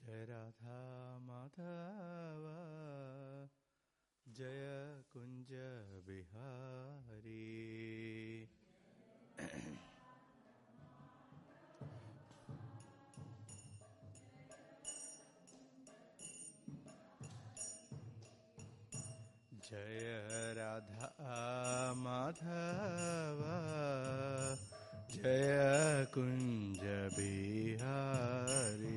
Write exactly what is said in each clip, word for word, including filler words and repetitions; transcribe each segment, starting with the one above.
जय राधा माधव जय कुंज बिहारी। जय राधा माधव जय कुंज बिहारी।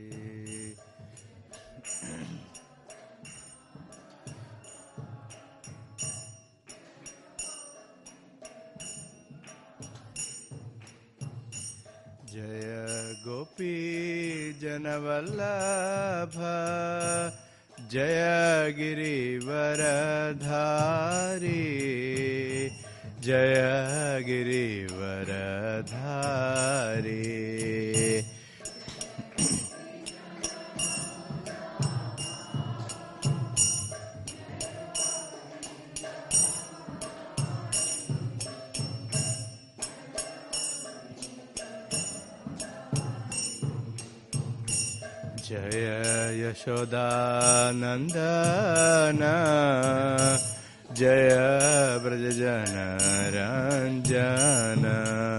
जय गोपी जनवल्लभ जय गिरिवरधारी जय गिरिवरधारी। जय यशोदानंदन जय ब्रजजन रंजन।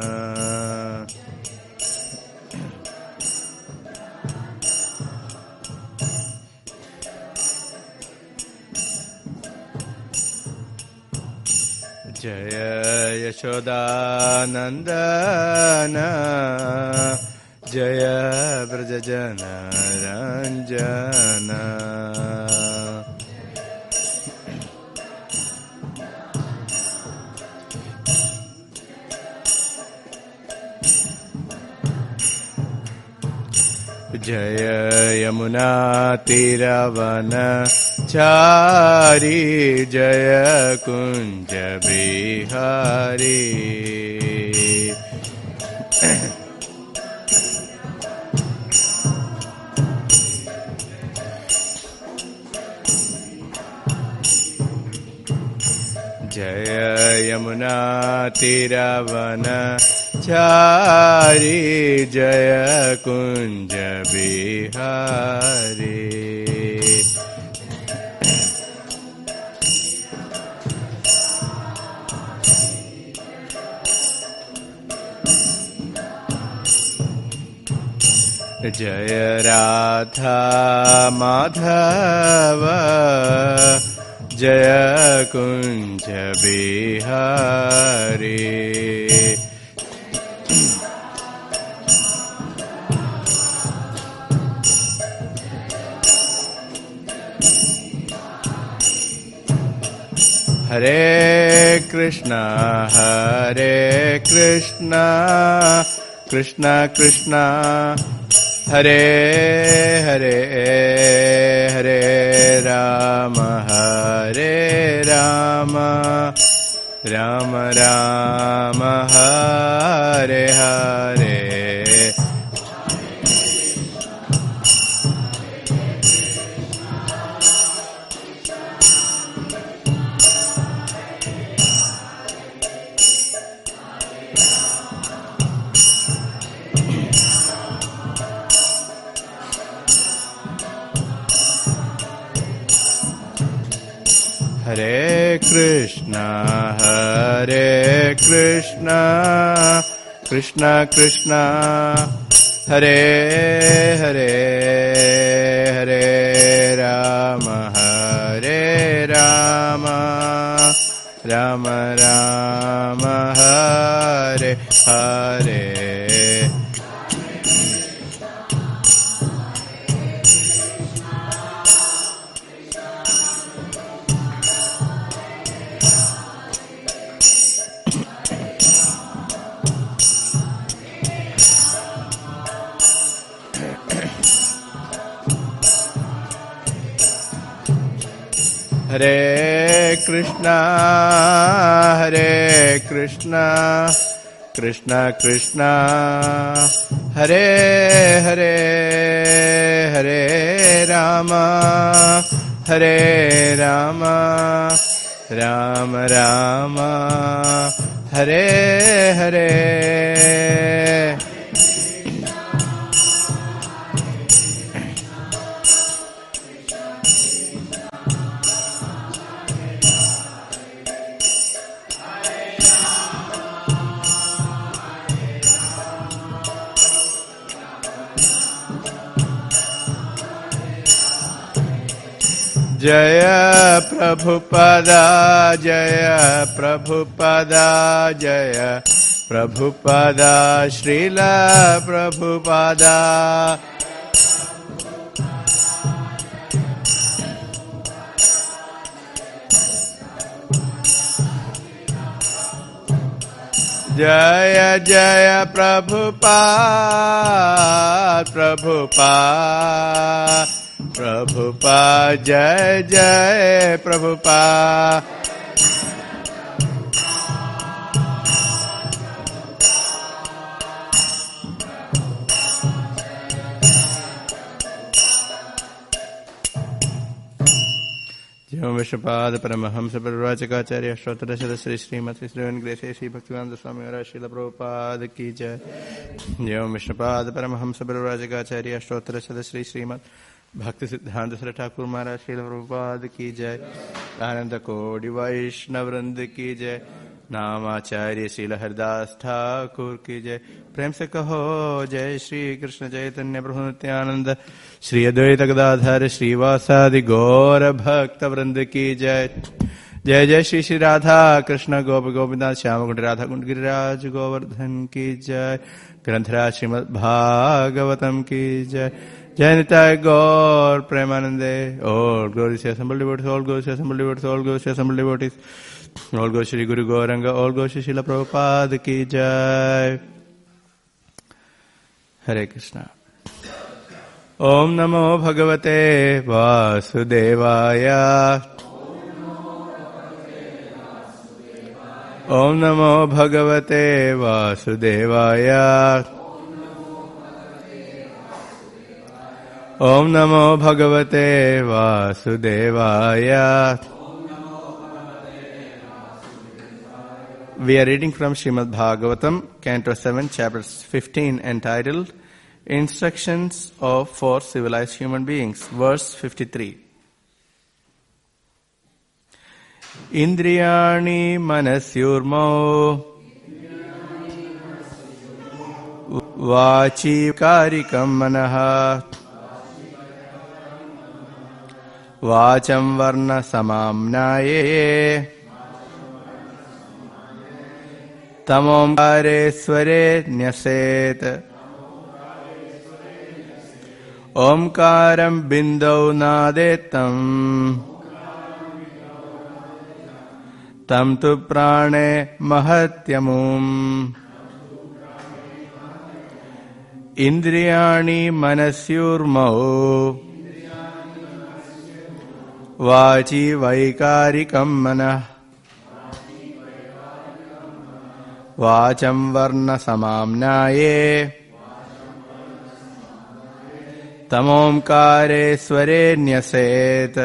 जय यशोदानंदन जय ब्रजजन रंजन। जय यमुना तीरवन चारी जय कुंज बिहारी। जय यमुना तीरवन चारी जय कुंज बिहारी। जय राधा माधव जय कुंज बिहारी। हरे कृष्णा हरे कृष्णा कृष्णा कृष्णा हरे हरे हरे राम हरे राम राम राम हरे हरे। हरे कृष्णा हरे कृष्णा कृष्णा कृष्णा हरे हरे हरे राम हरे राम राम राम हरे हरे। हरे कृष्णा हरे कृष्णा कृष्णा कृष्णा हरे हरे हरे राम हरे राम राम राम हरे हरे। जय प्रभुपदा जय प्रभुपदा जय प्रभुपदा श्रील प्रभुपदा जय जय प्रभुपाद प्रभुपाद प्रभुपाद जय जय प्रभुपाद विष्णुपाद परमहंस परिव्राजकाचार्य श्रोत्रदशद श्री श्रीमती श्रीवेंकटेश श्री भक्तिवेदांत स्वामी महाराज श्रील प्रभुपाद की जय। जय विष्णुपाद परमहंस परिव्राजकाचार्य श्रोत्रदशद श्री श्रीमद भक्ति सिद्धांत श्री ठाकुर महाराज श्रील प्रभुपाद की जय। आनंद कोटि वैष्णव वृंद की जय। नामाचार्य श्रील हरिदास ठाकुर की जय। प्रेम से कहो जय श्री कृष्ण चैतन्य प्रभु नित्यानंद श्री अद्वैत गदाधर श्रीवासादि गौर भक्त वृंद की जय। जय जय श्री श्री राधा कृष्ण गोप गोपीनाथ श्याम कुंड राधा कुंड गिरिराज गोवर्धन की जय। ग्रंथराज श्रीमद् भागवतम की जय। जय निताय गौर प्रेमानंदे all glories to assembled devotees, all glories to assembled devotees, all glories to assembled devotees, all glories Shri Guru Gauranga, all glories Shri Srila Prabhupada ki jai. Hare Krishna. Om Namo Bhagavate Vasudevaya. Om Namo Bhagavate Vasudevaya. Om Namo Bhagavate Vasudevaya. We are reading from Srimad Bhagavatam, Canto seven, Chapter fifteen, entitled Instructions of for Civilized Human Beings, verse fifty-three. Indriyani manasyurmo vachi karikam manaha वाचम वर्ण समाम्नाये तमोंकारेश्वरे न्यसेत ओंकारं बिंदौ नादेतं तम तु प्राणे महत्यमुम् इंद्रियाणि मनस्युर्मौ वाची वैकारिकं मनः वाचं वर्ण समाम्नाये तमोंकारेश्वरे न्यसेत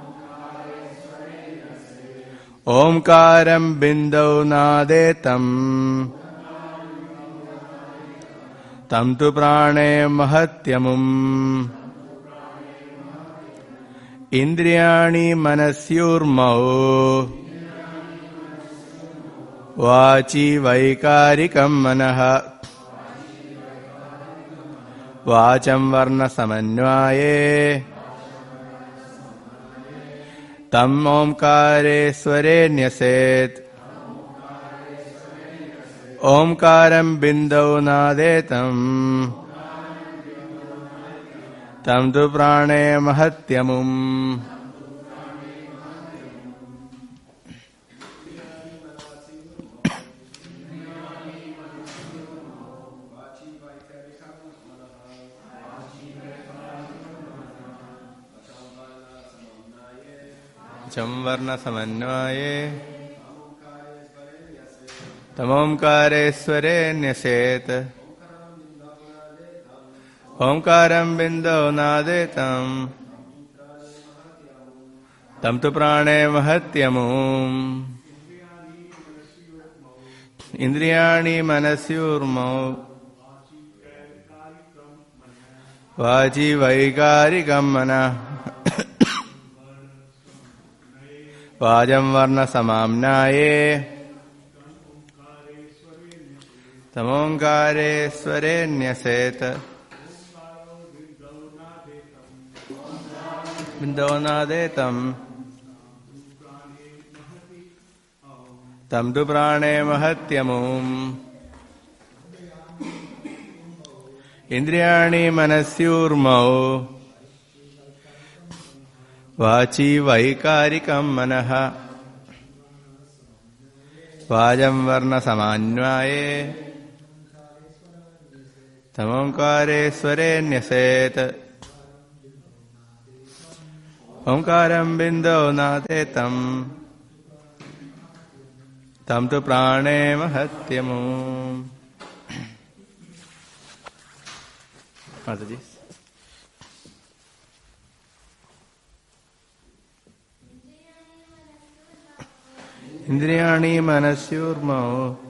ओंकारं बिंदौ नादेतं तं तु प्राणे महत्यमुम् इंद्रियाणि मनस्युर्मौ वाची वैकारिकं मनः वाचं वर्ण समन्वये तम् ओंकारेश्वरे न्यसेत् ओंकारं बिंदौ नादेतम् तम तु प्राणे महत्यमुम्। चम वर्ण समन्वये तमोंकारेश्वरे न्यसेत् ओंकारं बिंदौ नादेतं तम तु प्राणे महत्यमुम्। इंद्रियाणि मनस्युर्मौ वाची वैकारिकं मनः वाचं वर्ण समाम्नाये तमोंकारेश्वरे न्यसेत् बिन्दोनादे तम् तम् तु प्राणे महत्यमुम् इन्द्रियाणि मनस्यूर्मौ वाची वैकारिकम् मनः वाजं वर्णसमान्वाये तमोङ्कारे न्यसेत् ओङ्कारं बिन्दौ नादे तम् तम् तु प्राणे महत्यमुम्. माताजी इंद्रियाणि मनस्यूर्मौ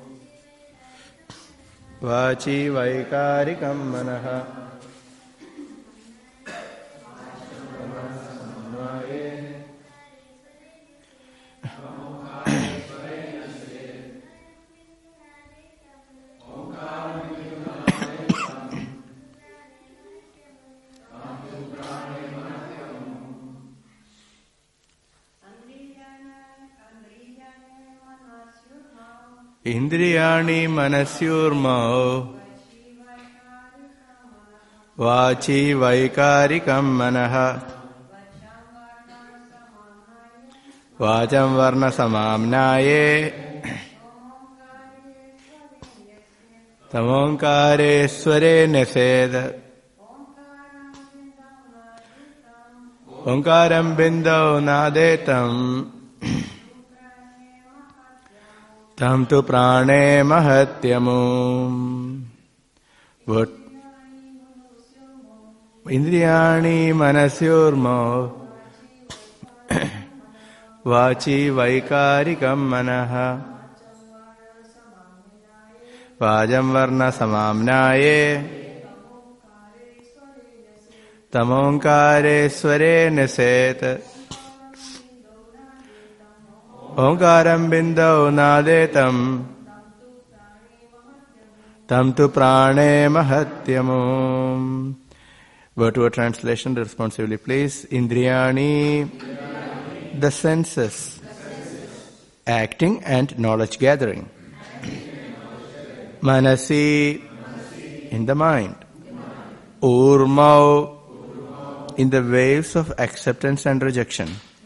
वाची वैकारिकं मनः इंद्रियाणि मनस्यूर्मौ वाची वैकारिकं मनः वाचं वर्णसमाम्नाये तमोङ्कारेश्वरे न्यसेत् ओङ्कारं बिन्दौ नादे तम् तम् तु प्राणे महत्यमुम्. इन्द्रियाणि मनस्यूर्मौ वाची वैकारिकं मनः वाजं वर्णसमाम्नाये तमोङ्कारेश्वरे न्यसेत् ओङ्कारं बिन्दौ नादे तम् तम् तु प्राणे महत्यमुम्. Word to word translation responsively, please. Indriyani, the senses, acting and knowledge gathering. Manasi, in the mind. Urmau, in the waves of acceptance and rejection.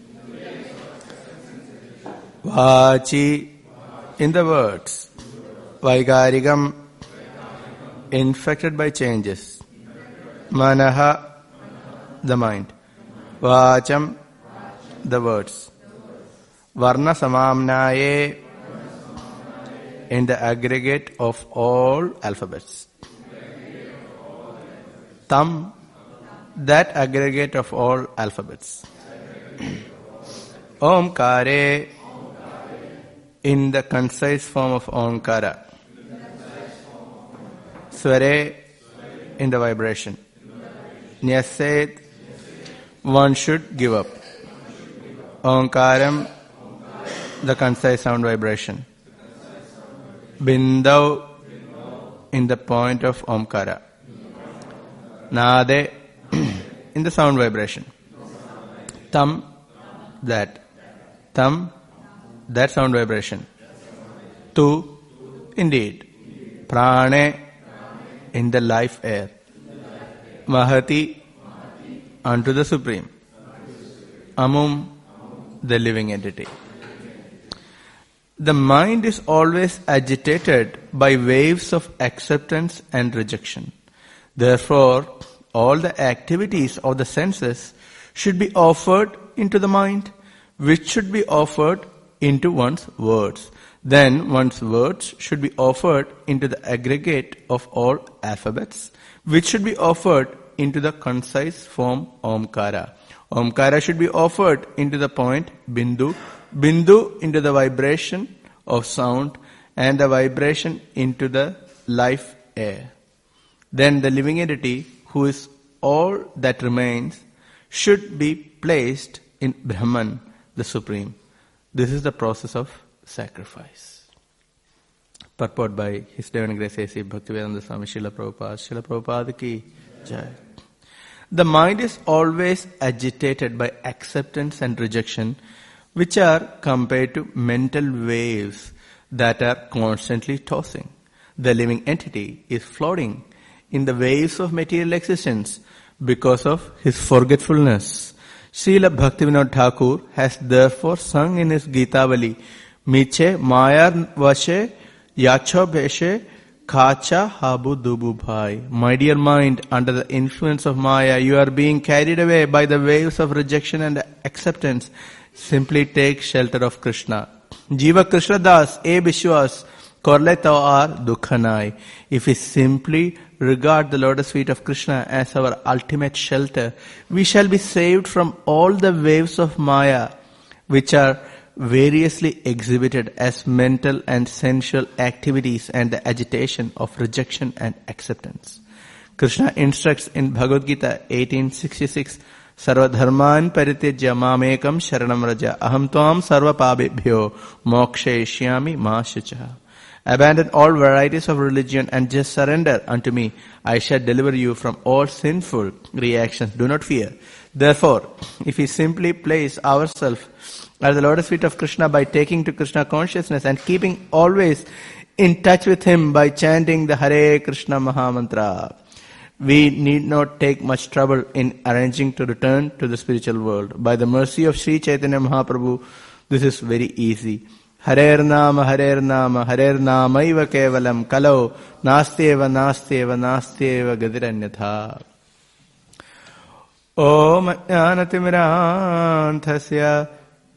Vachi, in the words. Vaikarikam, infected by changes. Manaha, the mind. Vacham, the words. Varna samamnaye, in the aggregate of all alphabets. Tam, that aggregate of all alphabets. Omkare, in the concise form of Omkara. Sware, in the vibration. Nyaset, one should give up. Omkaram, the concise sound vibration. Bindau, in the point of Omkara. Nade, in the sound vibration. Tam, that. Tam, that sound vibration. Tu, indeed. Prane, in the life air. Mahati, unto the Supreme. Amum, the living entity. The mind is always agitated by waves of acceptance and rejection. Therefore, all the activities of the senses should be offered into the mind, which should be offered into one's words. Then one's words should be offered into the aggregate of all alphabets, which should be offered into the concise form Omkara. Omkara should be offered into the point Bindu, Bindu into the vibration of sound, and the vibration into the life air. Then the living entity, who is all that remains, should be placed in Brahman, the Supreme. This is the process of sacrifice. Purport by His Divine Grace A C Bhaktivedanta Swami Srila Prabhupada. Srila Prabhupada ki jai. The mind is always agitated by acceptance and rejection, which are compared to mental waves that are constantly tossing. The living entity is floating in the waves of material existence because of his forgetfulness. Srila Bhaktivinoda Thakur has therefore sung in his Gitavali, Miche Maya Vashe Yacho Beshe Kacha Habu Dubu Bhai. My dear mind, under the influence of Maya, you are being carried away by the waves of rejection and acceptance. Simply take shelter of Krishna. Jiva Krishna Das, E Bishwas, Korle Tawar Dukhanai. If we simply regard the lotus feet of Krishna as our ultimate shelter, we shall be saved from all the waves of Maya, which are variously exhibited as mental and sensual activities and the agitation of rejection and acceptance. Krishna instructs in Bhagavad Gita eighteen sixty-six, Sarva dharman paritejya mamekam sharanam raja aham tvam sarva pabebhyo mokshayishyami ma shucha. Abandon all varieties of religion and just surrender unto me. I shall deliver you from all sinful reactions. Do not fear. Therefore, if we simply place ourselves at the lotus feet of Krishna by taking to Krishna consciousness and keeping always in touch with him by chanting the Hare Krishna Mahamantra, we need not take much trouble in arranging to return to the spiritual world. By the mercy of Sri Chaitanya Mahaprabhu, this is very easy. Harer Nama, Harer Nama, Harer Namaiva Kevalam, Kalau, Nasteva, Nasteva, Nasteva, Gadiranyatha. Om Jnanatimiranthaśya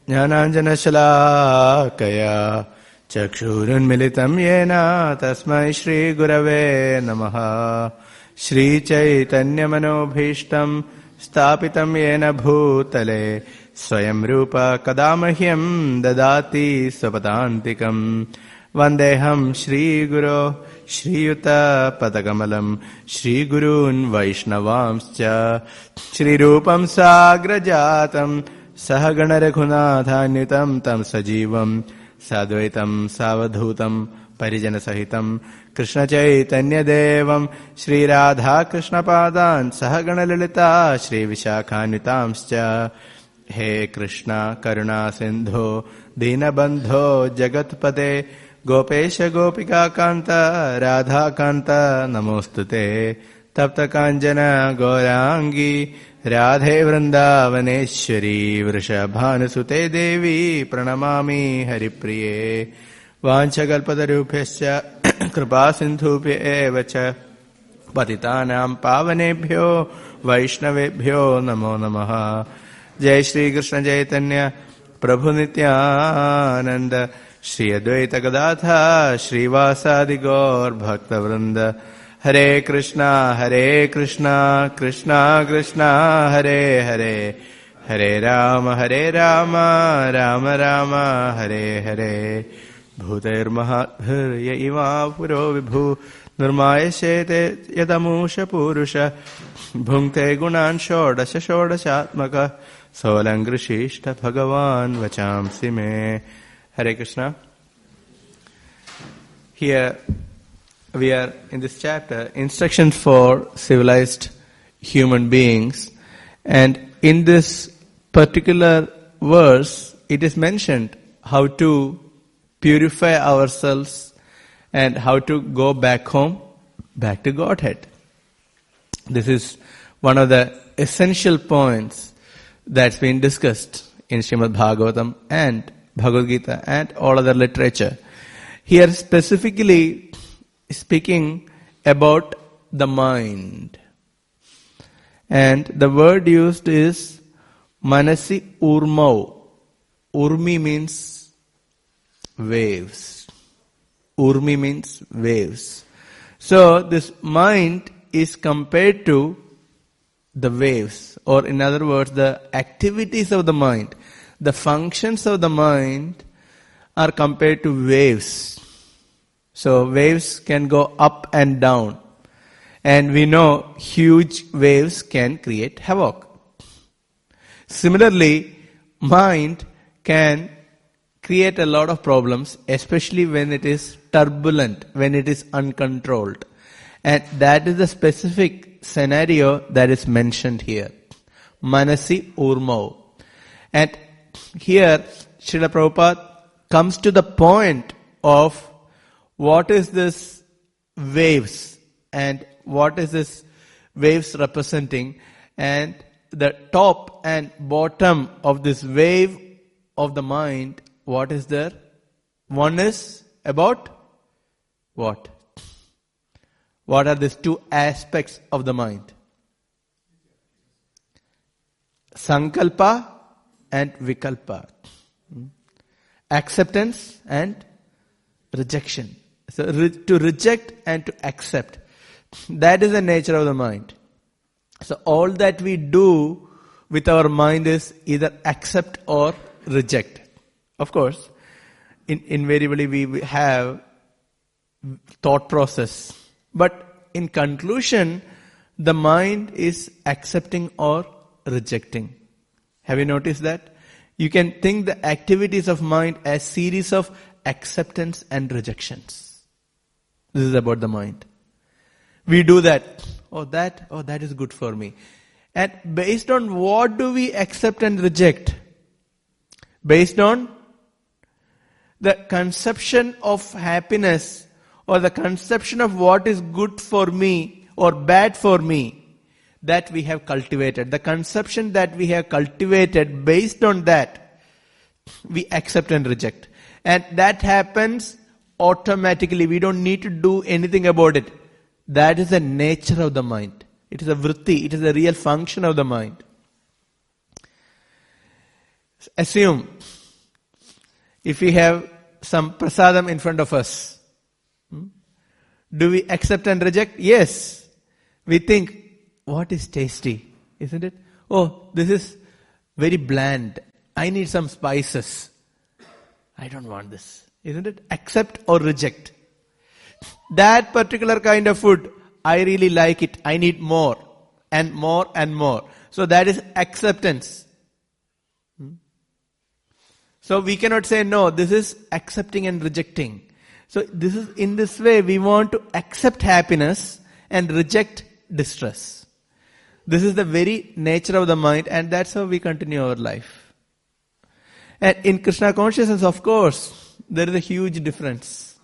Jnananjanashalakaya Chakshurunmilitam Yena Tasmai Shri Gurave Namaha. Shri Chaitanya Manobhishtam Stapitam Yena Bhutale Swayam Rupa Kadamahyam Dadati Sapatantikam Vandeham Shri Guru Shri Yuta Padakamalam Shri Gurun Vaishnavamscha Shri Rupam Sagrajatam Sahagana Raghunathanyitam Tam Sajivam Sadvaitam Savadhutam Parijana Sahitam Krishna Chaitanya Devam Shri Radha Krishna Padan Sahagana Lilita Shri Vishakhanyitamscha. He Krishna Karuna Sindho Dinabandho Jagatpate Gopesha Gopika Kanta Radha Kanta Namostute Tapta Kanjana Gaurangi Radhe Vrindavaneshwari Vrishabhanusute Devi Pranamami Haripriye Vanchakalpatarubhyascha Kripa Sindhupya evacha Patitanam Pavanebhyo Vaishnavebhyo Namo Namaha. Jai Shri Krishna Chaitanya Prabhu Nityananda Shri Advaita Gadadhar Shri Vasadi Gaur Bhakta Vrinda. Hare Krishna Hare Krishna Krishna Krishna Hare Hare Hare Rama Hare Rama Rama Rama Hare Hare. Bhutair Mahathir Yaiva Puro Vibhu Nirmayashete Yadamusha Purusha Bhungte Gunan Shodasha Shodashatmaka Solangrishishta Bhagavan Vachamsi Me. Hare Krishna. Here we are in this chapter, instructions for civilized human beings, and in this particular verse it is mentioned how to purify ourselves and how to go back home, back to Godhead. This is one of the essential points that's been discussed in Srimad Bhagavatam and Bhagavad Gita and all other literature. Here specifically speaking about the mind. And the word used is Manasi Urmau. Urmi means waves. Urmi means waves. So this mind is compared to the waves, or in other words, the activities of the mind. The functions of the mind are compared to waves. So waves can go up and down. And we know huge waves can create havoc. Similarly, mind can create a lot of problems, especially when it is turbulent, when it is uncontrolled. And that is the specific scenario that is mentioned here. Manasi Urmau. And here, Srila Prabhupada comes to the point of what is this waves and what is this waves representing, and the top and bottom of this wave of the mind, what is there? One is about what? What are these two aspects of the mind? Sankalpa and Vikalpa. Acceptance and rejection. So re- to reject and to accept. That is the nature of the mind. So all that we do with our mind is either accept or reject. Of course, in, invariably we have thought process. But in conclusion, the mind is accepting or rejecting. Have you noticed that? You can think the activities of mind as series of acceptance and rejections. This is about the mind. We do that. Oh, that, oh, that is good for me. And based on what do we accept and reject? Based on the conception of happiness or the conception of what is good for me or bad for me that we have cultivated. The conception that we have cultivated, based on that, we accept and reject. And that happens automatically. We don't need to do anything about it. That is the nature of the mind. It is a vritti. It is a real function of the mind. Assume if we have some prasadam in front of us, do we accept and reject? Yes. We think, what is tasty? Isn't it? Oh, this is very bland. I need some spices. I don't want this. Isn't it? Accept or reject. That particular kind of food, I really like it. I need more and more and more. So that is acceptance. Hmm? So we cannot say no, this is accepting and rejecting. So this is, in this way, we want to accept happiness and reject distress. This is the very nature of the mind, and that's how we continue our life. And in Krishna consciousness, of course, there is a huge difference.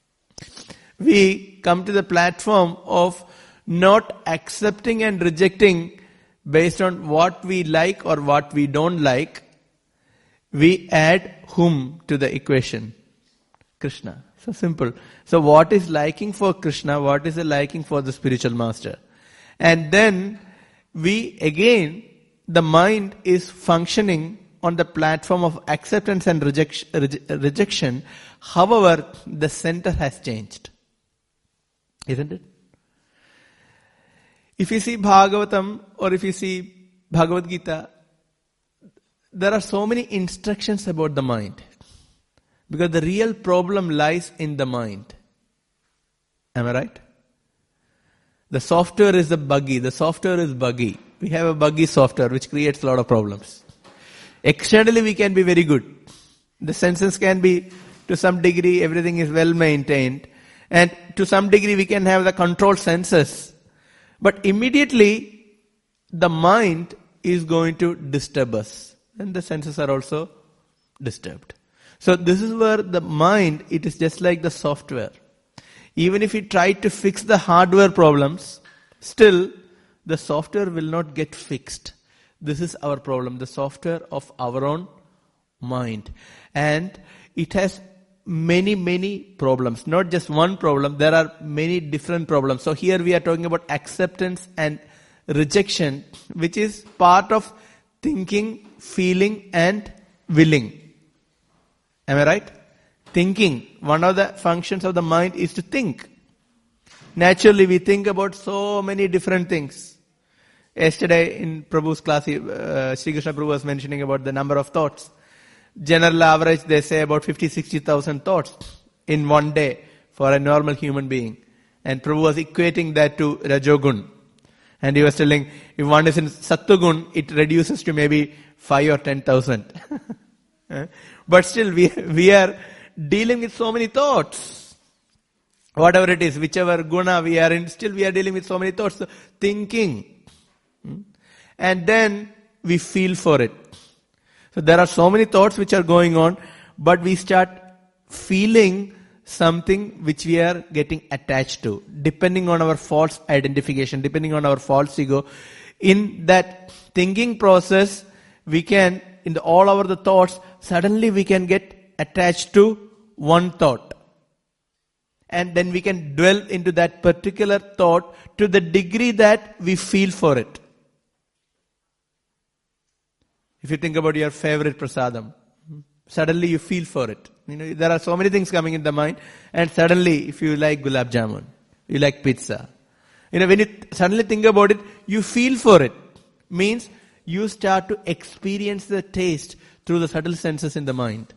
We come to the platform of not accepting and rejecting based on what we like or what we don't like. We add whom to the equation? Krishna. So simple. So what is liking for Krishna? What is the liking for the spiritual master? And then we, again, the mind is functioning on the platform of acceptance and rejection, rejection. However, the center has changed. Isn't it? If you see Bhagavatam or if you see Bhagavad Gita, there are so many instructions about the mind. Because the real problem lies in the mind. Am I right? The software is the buggy. The software is buggy. We have a buggy software which creates a lot of problems. Externally we can be very good. The senses can be, to some degree, everything is well maintained. And to some degree we can have the control senses. But immediately the mind is going to disturb us. And the senses are also disturbed. So this is where the mind, it is just like the software. Even if we try to fix the hardware problems, still the software will not get fixed. This is our problem, the software of our own mind. And it has many, many problems. Not just one problem, there are many different problems. So here we are talking about acceptance and rejection, which is part of thinking, feeling and willing. Am I right? Thinking. One of the functions of the mind is to think. Naturally, we think about so many different things. Yesterday in Prabhu's class, uh, Sri Krishna Prabhu was mentioning about the number of thoughts. General average, they say about fifty to sixty thousand thoughts in one day for a normal human being. And Prabhu was equating that to Rajogun. And he was telling, if one is in Sattvagun, it reduces to maybe five or ten thousand. But still, we we are dealing with so many thoughts. whatever it is, whichever guna we are in, still we are dealing with so many thoughts. So thinking. And then we feel for it. So there are so many thoughts which are going on, but we start feeling something which we are getting attached to, depending on our false identification, depending on our false ego. In that thinking process, we can, in the, all our the thoughts, suddenly we can get attached to one thought. And then we can dwell into that particular thought to the degree that we feel for it. If you think about your favorite prasadam, suddenly you feel for it. You know, there are so many things coming in the mind, and suddenly, if you like gulab jamun, you like pizza, you know, when you suddenly think about it, you feel for it. Means you start to experience the taste through the subtle senses in the mind.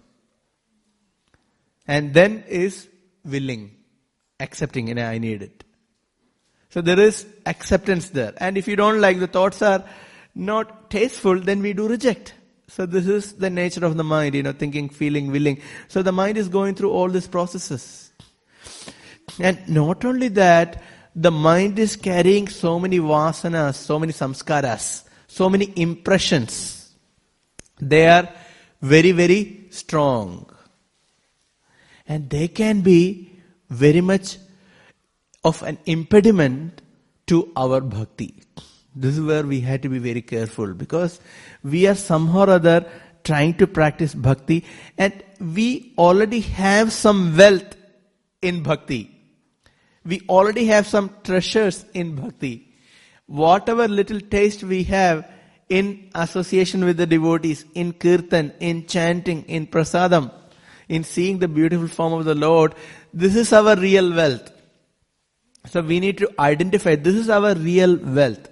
And then is willing, accepting, you know, I need it. So there is acceptance there. And if you don't like, the thoughts are not tasteful, then we do reject. So this is the nature of the mind, you know, thinking, feeling, willing. So the mind is going through all these processes. And not only that, the mind is carrying so many vasanas, so many samskaras, so many impressions. They are very, very strong. And they can be very much of an impediment to our bhakti. This is where we have to be very careful, because we are somehow or other trying to practice bhakti, and we already have some wealth in bhakti. We already have some treasures in bhakti. Whatever little taste we have in association with the devotees, in kirtan, in chanting, in prasadam, in seeing the beautiful form of the Lord, this is our real wealth. So we need to identify, this is our real wealth.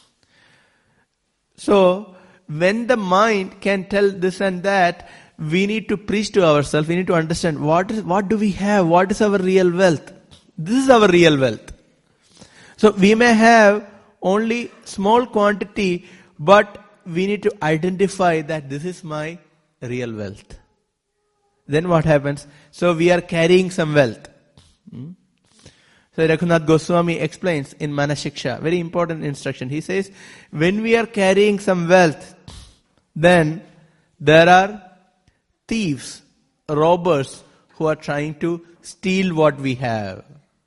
So, when the mind can tell this and that, we need to preach to ourselves, we need to understand what is, what do we have, what is our real wealth. This is our real wealth. So, we may have only small quantity, but we need to identify that this is my real wealth. Then what happens? So, we are carrying some wealth. Hmm? So Raghunath Goswami explains in Manashiksha, very important instruction. He says, when we are carrying some wealth, then there are thieves, robbers who are trying to steal what we have.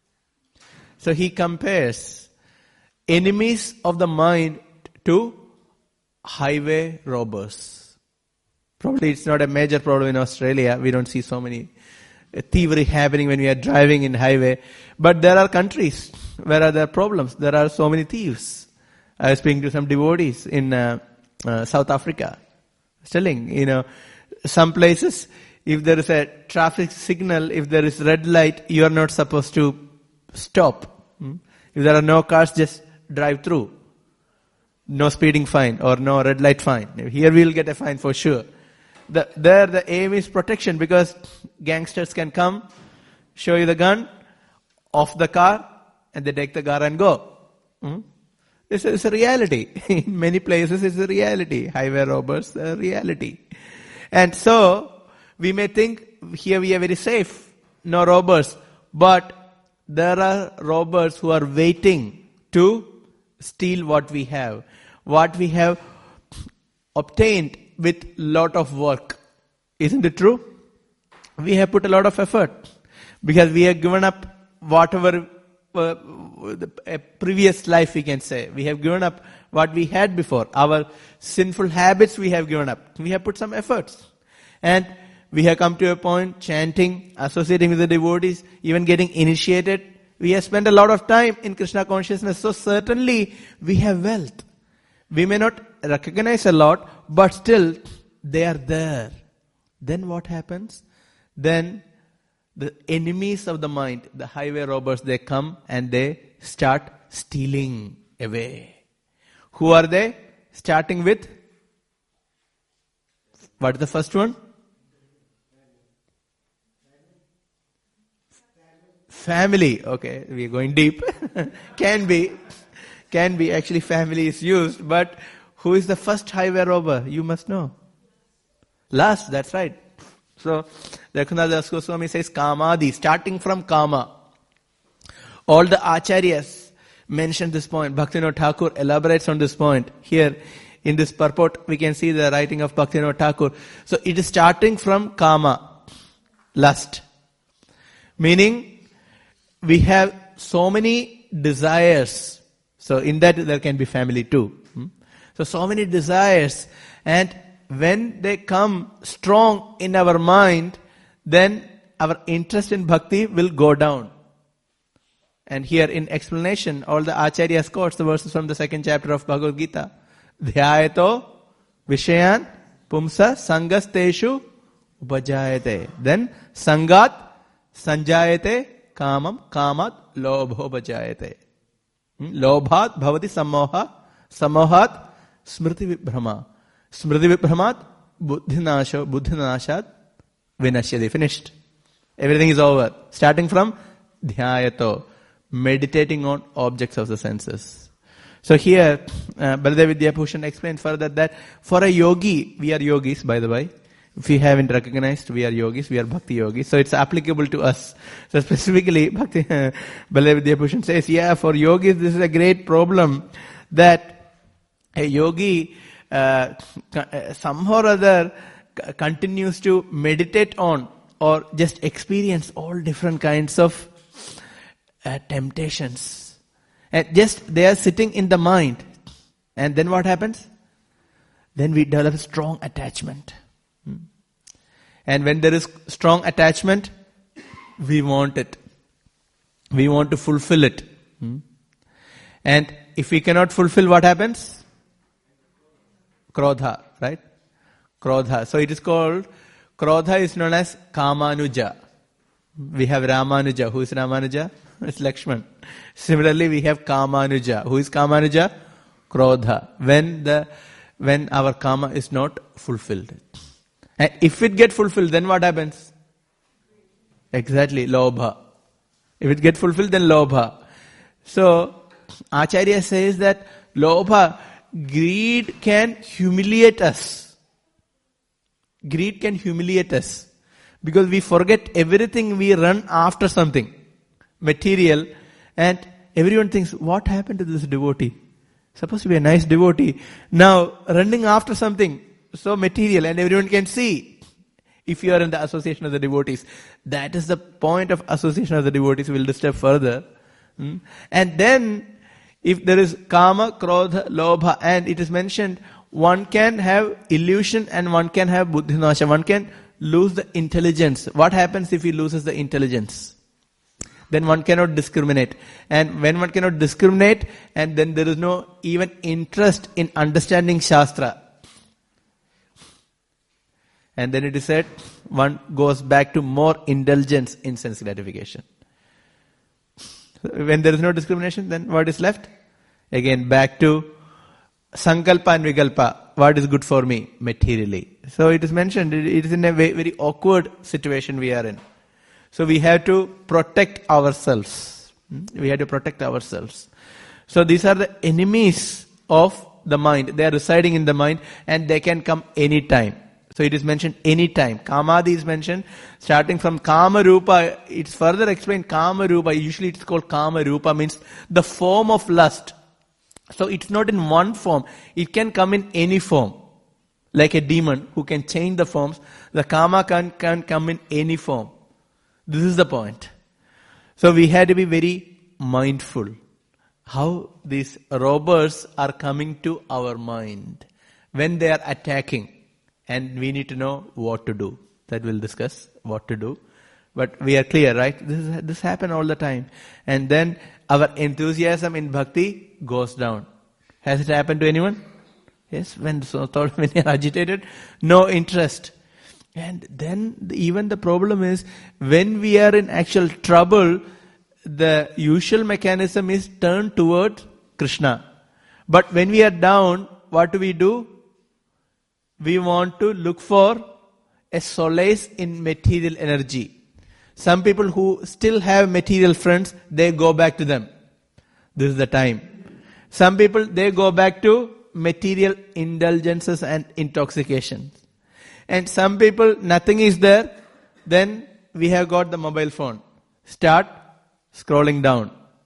So he compares enemies of the mind to highway robbers. Probably it's not a major problem in Australia. We don't see so many thievery happening when we are driving in highway. But there are countries where there are problems. There are so many thieves. I was speaking to some devotees in uh, uh, South Africa. Telling, you know, some places, if there is a traffic signal, if there is red light, you are not supposed to stop. Hmm? If there are no cars, just drive through. No speeding fine or no red light fine. Here we will get a fine for sure. The, there the aim is protection, because gangsters can come, show you the gun, off the car, and they take the car and go. Hmm? It's, a, it's a reality. In many places it's a reality. Highway robbers, a reality. And so, we may think here we are very safe, no robbers. But there are robbers who are waiting to steal what we have. What we have obtained with lot of work. Isn't it true? We have put a lot of effort, because we have given up whatever uh, the, a previous life, we can say. We have given up what we had before. Our sinful habits we have given up. We have put some efforts. And we have come to a point, chanting, associating with the devotees, even getting initiated. We have spent a lot of time in Krishna consciousness. So certainly we have wealth. We may not recognize a lot, but still they are there. Then what happens? Then the enemies of the mind, the highway robbers, they come and they start stealing away. Who are they? Starting with, what is the first one? Family. Okay, we are going deep. Can be. Can be. Actually, family is used. But who is the first highway robber? You must know. Last, that's right. So, Raghunath Das Goswami says Kamadi, starting from Kama. All the acharyas mention this point. Bhaktivinoda Thakur elaborates on this point. Here, in this purport, we can see the writing of Bhaktivinoda Thakur. So it is starting from kama, lust. Meaning, we have so many desires. So in that there can be family too. So, so many desires. And when they come strong in our mind, then our interest in bhakti will go down. And here in explanation, all the acharyas quotes the verses from the second chapter of Bhagavad Gita. Dhyayato vishayan pumsa sangasteshu upajayate. Then sangat sanjayate kamam kamat lobho bajayate. Lobhat bhavati sammoha sammohat smriti vibhrama. Smriti vibhramat buddhinasho buddhinashat vinashyati. Finished. Everything is over. Starting from dhyayato, meditating on objects of the senses. So here, uh, Baladev Vidyabhushan explained further that for a yogi, we are yogis by the way. If we haven't recognized, we are yogis, we are bhakti yogis. So it's applicable to us. So specifically, Bhakti, uh, Baladev Vidyabhushan says, yeah, for yogis this is a great problem that a yogi uh, somehow or other c- continues to meditate on or just experience all different kinds of uh, temptations. And just they are sitting in the mind. And then what happens? Then we develop a strong attachment. Hmm. And when there is strong attachment, we want it. We want to fulfill it. Hmm. And if we cannot fulfill, what happens? Krodha, right? Krodha. So it is called, Krodha is known as Kamanuja. We have Ramanuja. Who is Ramanuja? It's Lakshman. Similarly, we have Kamanuja. Who is Kamanuja? Krodha. When the, when our Kama is not fulfilled. And if it gets fulfilled, then what happens? Exactly, Lobha. If it gets fulfilled, then Lobha. So, Acharya says that Lobha, greed can humiliate us. Greed can humiliate us. Because we forget everything, we run after something material, and everyone thinks, what happened to this devotee? Supposed to be a nice devotee. Now, running after something so material, and everyone can see if you are in the association of the devotees. That is the point of association of the devotees. We will disturb further. Hmm? And then, if there is kama, krodha, lobha, and it is mentioned, one can have illusion and one can have buddhinasha. One can lose the intelligence. What happens if he loses the intelligence? Then one cannot discriminate. And when one cannot discriminate, and then there is no even interest in understanding Shastra. And then it is said, one goes back to more indulgence in sense gratification. When there is no discrimination, then what is left? Again, back to sankalpa and vikalpa. What is good for me materially? So it is mentioned, it is in a very, very awkward situation we are in. So we have to protect ourselves. We have to protect ourselves. So these are the enemies of the mind. They are residing in the mind and they can come anytime. So it is mentioned anytime. Kamadi is mentioned starting from Kama Rupa. It's further explained Kama Rupa. Usually it's called Kama Rupa, means the form of lust. So it's not in one form. It can come in any form. Like a demon who can change the forms. The Kama can, can come in any form. This is the point. So we had to be very mindful how these robbers are coming to our mind when they are attacking. And we need to know what to do. That we'll discuss what to do. But we are clear, right? This is, this happens all the time. And then our enthusiasm in bhakti goes down. Has it happened to anyone? Yes, when so thought when they are agitated, no interest. And then even the problem is when we are in actual trouble, the usual mechanism is turned toward Krishna. But when we are down, what do we do? We want to look for a solace in material energy. Some people who still have material friends, they go back to them. This is the time. Some people, they go back to material indulgences and intoxications. And some people, nothing is there, then we have got the mobile phone. Start scrolling down.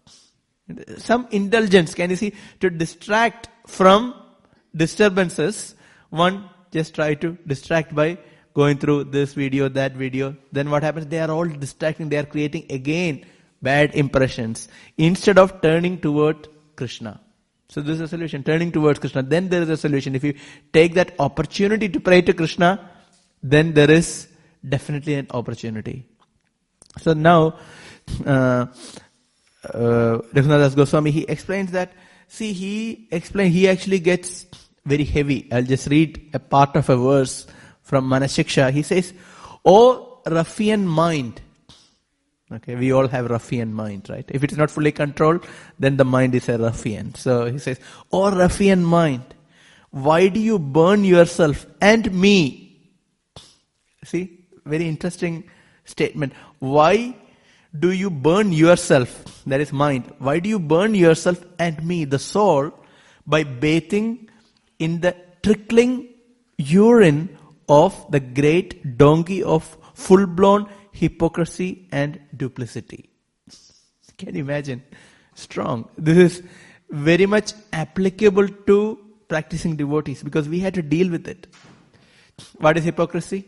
Some indulgence, can you see? To distract from disturbances, one just try to distract by going through this video, that video. Then what happens? They are all distracting. They are creating again bad impressions instead of turning toward Krishna. So this is a solution, turning towards Krishna. Then there is a solution. If you take that opportunity to pray to Krishna, then there is definitely an opportunity. So now, uh, uh, Raghunath Das Goswami, he explains that, see, he explains, he actually gets very heavy. I'll just read a part of a verse from Manashiksha. He says, "O ruffian mind." Okay, we all have ruffian mind, right? If it is not fully controlled, then the mind is a ruffian. So he says, "O ruffian mind, why do you burn yourself and me?" See, very interesting statement. Why do you burn yourself? That is mind. Why do you burn yourself and me, the soul, by bathing in the trickling urine of the great donkey of full-blown hypocrisy and duplicity? Can you imagine? Strong. This is very much applicable to practicing devotees because we had to deal with it. What is hypocrisy?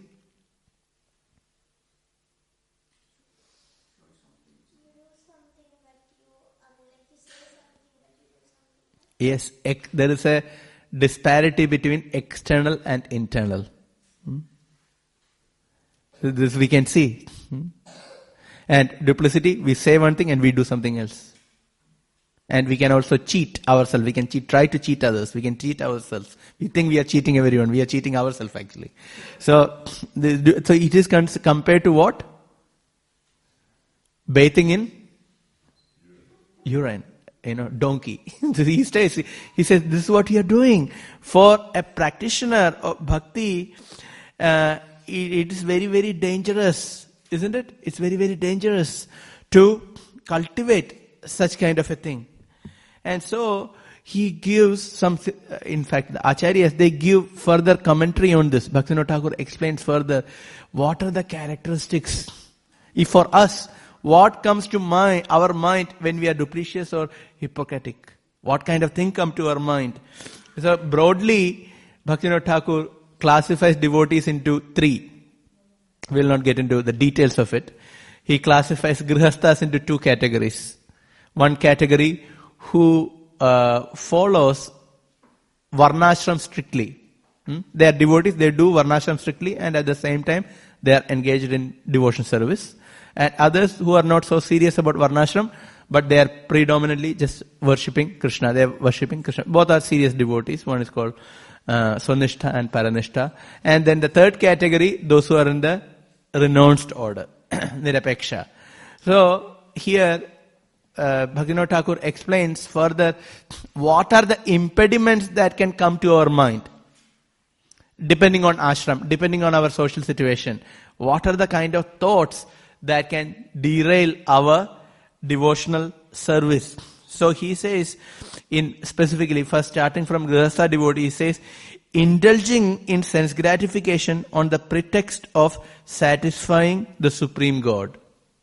Yes, ec- there is a disparity between external and internal. Hmm? So this we can see. Hmm? And duplicity, we say one thing and we do something else. And we can also cheat ourselves. We can cheat, try to cheat others. We can cheat ourselves. We think we are cheating everyone. We are cheating ourselves actually. So, this, so it is compared to what? Bathing in urine. You know, donkey. he says, he says, this is what you are doing. For a practitioner of bhakti, uh, it, it is very, very dangerous, isn't it? It's very, very dangerous to cultivate such kind of a thing. And so, he gives some, in fact, the acharyas, they give further commentary on this. Bhaktivinoda Thakur explains further, what are the characteristics? If for us, what comes to mind, our mind when we are duplicitous or hypocritic? What kind of thing come to our mind? So broadly, Bhaktivinoda Thakur classifies devotees into three. We will not get into the details of it. He classifies grihasthas into two categories. One category who uh, follows varnashram strictly. Hmm? They are devotees, they do varnashram strictly and at the same time they are engaged in devotion service. And others who are not so serious about varnashram, but they are predominantly just worshipping Krishna. They are worshipping Krishna. Both are serious devotees. One is called uh, Swanishtha and Paranishta. And then the third category, those who are in the renounced order, Nirapeksha. So here, uh, Bhaktivinoda Thakur explains further what are the impediments that can come to our mind, depending on ashram, depending on our social situation. What are the kind of thoughts that can derail our devotional service? So he says, in specifically first starting from Grihastha devotee, he says, indulging in sense gratification on the pretext of satisfying the Supreme God.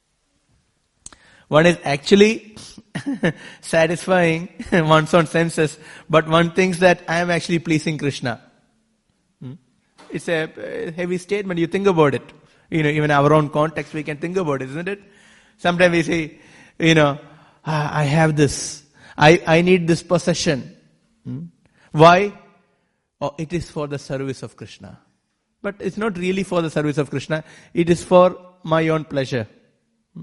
One is actually satisfying one's own senses, but one thinks that I am actually pleasing Krishna. Hmm? It's a heavy statement, you think about it. You know, even our own context, we can think about it, isn't it? Sometimes we say, you know, ah, I have this. I, I need this possession. Hmm? Why? Oh, it is for the service of Krishna. But it's not really for the service of Krishna. It is for my own pleasure. Hmm?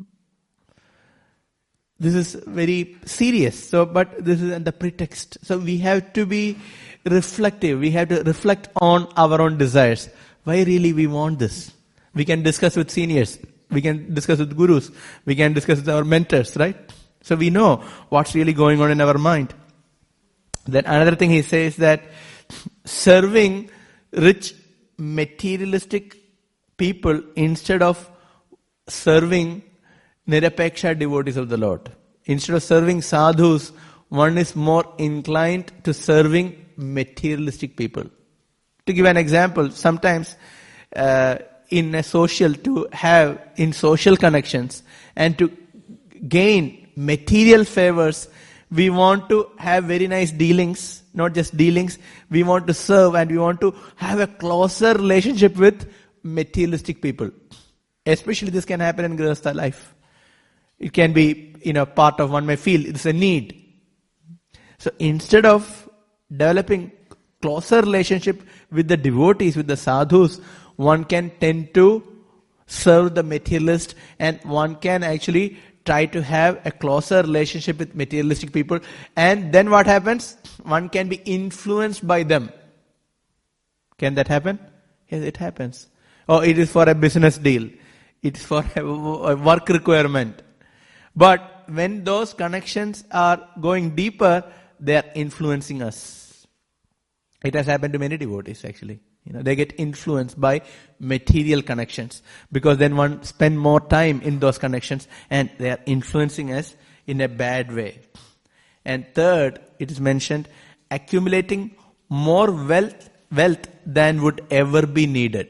This is very serious. So, but this is the pretext. So we have to be reflective. We have to reflect on our own desires. Why really we want this? We can discuss with seniors. We can discuss with gurus. We can discuss with our mentors, right? So we know what's really going on in our mind. Then another thing he says that serving rich materialistic people instead of serving Nirapeksha devotees of the Lord. Instead of serving sadhus, one is more inclined to serving materialistic people. To give an example, sometimes uh, in a social, to have in social connections and to gain material favors, we want to have very nice dealings, not just dealings. We want to serve and we want to have a closer relationship with materialistic people. Especially this can happen in Grihastha life. It can be, you know, part of one may feel it's a need. So instead of developing closer relationship with the devotees, with the sadhus, one can tend to serve the materialist, and one can actually try to have a closer relationship with materialistic people. And then what happens? One can be influenced by them. Can that happen? Yes, it happens. Oh, it is for a business deal. It is for a work requirement. But when those connections are going deeper, they are influencing us. It has happened to many devotees actually. You know, they get influenced by material connections because then one spend more time in those connections and they are influencing us in a bad way. And third, it is mentioned accumulating more wealth, wealth than would ever be needed.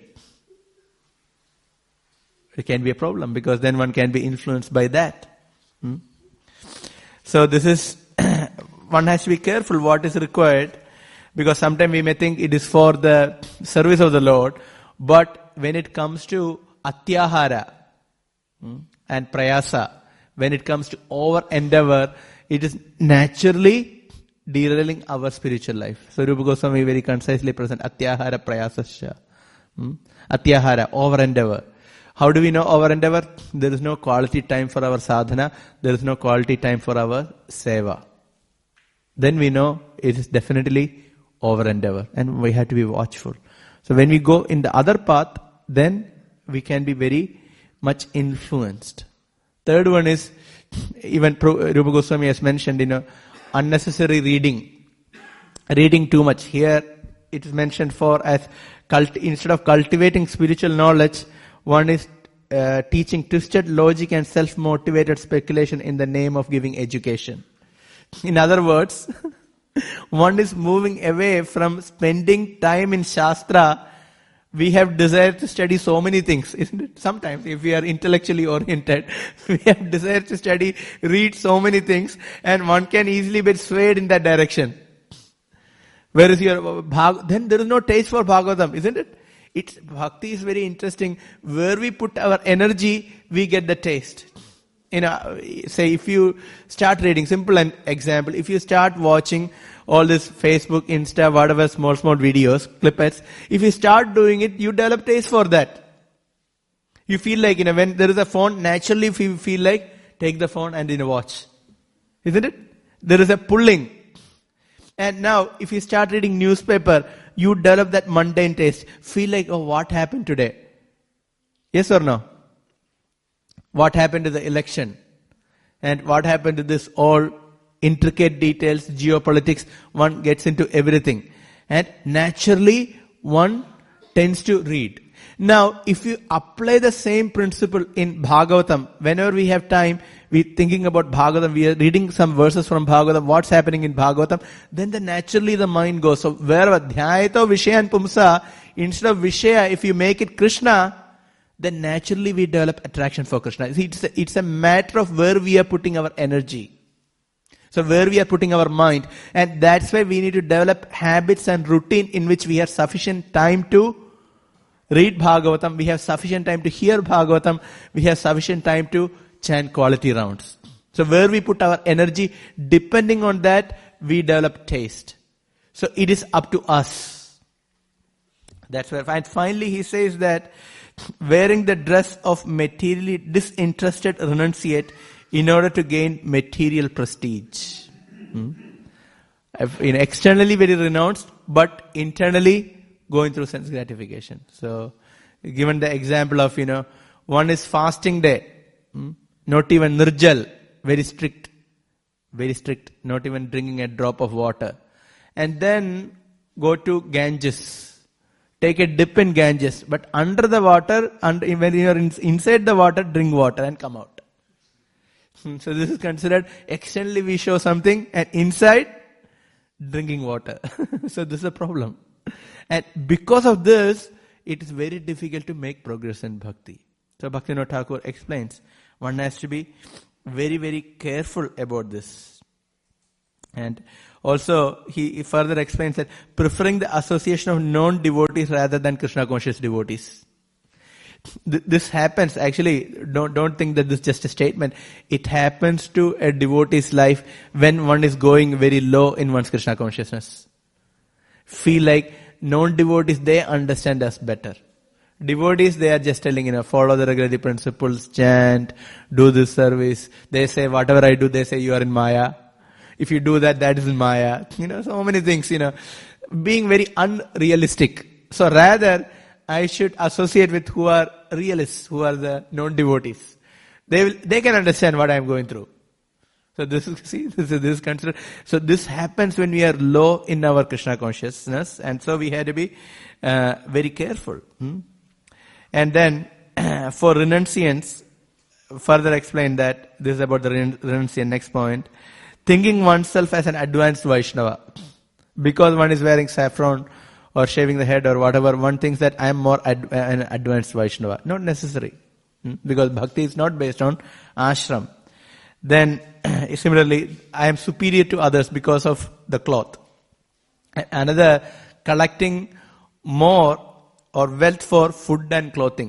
It can be a problem because then one can be influenced by that. Hmm? So this is, one has to be careful what is required. Because sometimes we may think it is for the service of the Lord, but when it comes to atyahara hmm, and prayasa, when it comes to over endeavor, it is naturally derailing our spiritual life. So Rupa Goswami very concisely present atyahara prayasasya. Hmm? Atyahara, over endeavor. How do we know over endeavor? There is no quality time for our sadhana. There is no quality time for our seva. Then we know it is definitely over endeavor, and we have to be watchful. So when we go in the other path, then we can be very much influenced. Third one is, even Rupa Goswami has mentioned, you know, unnecessary reading. Reading too much. Here it is mentioned for as cult, instead of cultivating spiritual knowledge, one is uh, teaching twisted logic and self-motivated speculation in the name of giving education. In other words, one is moving away from spending time in Shastra. We have desire to study so many things, isn't it? Sometimes if we are intellectually oriented, we have desire to study, read so many things, and one can easily be swayed in that direction. Whereas your Bhag, then there is no taste for Bhagavatam, isn't it? It's, bhakti is very interesting. Where we put our energy, we get the taste. You know, say if you start reading, simple example, if you start watching all this Facebook, Insta, whatever small, small videos, clippets, if you start doing it, you develop taste for that. You feel like, you know, when there is a phone, naturally you feel like, take the phone and, you know, watch. Isn't it? There is a pulling. And now, if you start reading newspaper, you develop that mundane taste. Feel like, oh, what happened today? Yes or no? What happened to the election? And what happened to this all intricate details, geopolitics? One gets into everything. And naturally, one tends to read. Now, if you apply the same principle in Bhagavatam, whenever we have time, we thinking about Bhagavatam, we are reading some verses from Bhagavatam, what's happening in Bhagavatam, then the naturally the mind goes. So, wherever Dhyayato Vishaya and Pumsa, instead of Vishaya, if you make it Krishna, then naturally we develop attraction for Krishna. It's a, it's a matter of where we are putting our energy. So where we are putting our mind. And that's why we need to develop habits and routine in which we have sufficient time to read Bhagavatam, we have sufficient time to hear Bhagavatam, we have sufficient time to chant quality rounds. So where we put our energy, depending on that, we develop taste. So it is up to us. That's where, and finally he says that wearing the dress of materially disinterested renunciate in order to gain material prestige. Hmm? You know, externally very renounced, but internally going through sense gratification. So, given the example of, you know, one is fasting day, hmm? Not even nirjal, very strict, very strict, not even drinking a drop of water. And then go to Ganges, take a dip in Ganges, but under the water, under, when you are in, inside the water, drink water and come out. Hmm? So this is considered, externally we show something, and inside, drinking water. So this is a problem. And because of this, it is very difficult to make progress in bhakti. So Bhaktivinoda Thakur explains, one has to be very, very careful about this. And also, he further explains that preferring the association of non-devotees rather than Krishna-conscious devotees. This happens, actually, don't, don't think that this is just a statement. It happens to a devotee's life when one is going very low in one's Krishna consciousness. Feel like non-devotees, they understand us better. Devotees, they are just telling, you know, follow the regularity principles, chant, do this service. They say, whatever I do, they say you are in Maya. If you do that, that is in Maya. You know, so many things, you know, being very unrealistic. So rather, I should associate with who are realists, who are the non-devotees. They will, they can understand what I am going through. So this is, see, this is, this is considered. So this happens when we are low in our Krishna consciousness, and so we had to be uh, very careful. Hmm? And then, for renunciants, further explain that, this is about the renunciant, next point. Thinking oneself as an advanced Vaishnava. Because one is wearing saffron, or shaving the head or whatever, one thinks that I am more ad- an advanced Vaishnava. Not necessary. Hmm? Because bhakti is not based on ashram. Then, similarly, I am superior to others because of the cloth. Another, collecting more or wealth for food and clothing.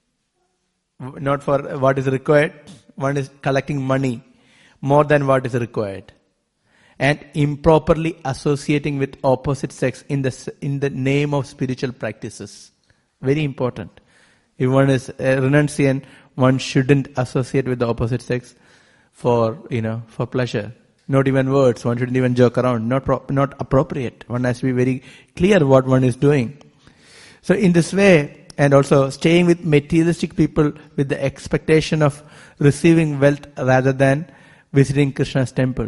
Not for what is required. One is collecting money more than what is required. And improperly associating with opposite sex in the in the name of spiritual practices. Very important. If one is a renunciant, one shouldn't associate with the opposite sex for, you know, for pleasure. Not even words. One shouldn't even joke around. Not pro- not appropriate. One has to be very clear what one is doing. So in this way, and also staying with materialistic people with the expectation of receiving wealth rather than visiting Krishna's temple.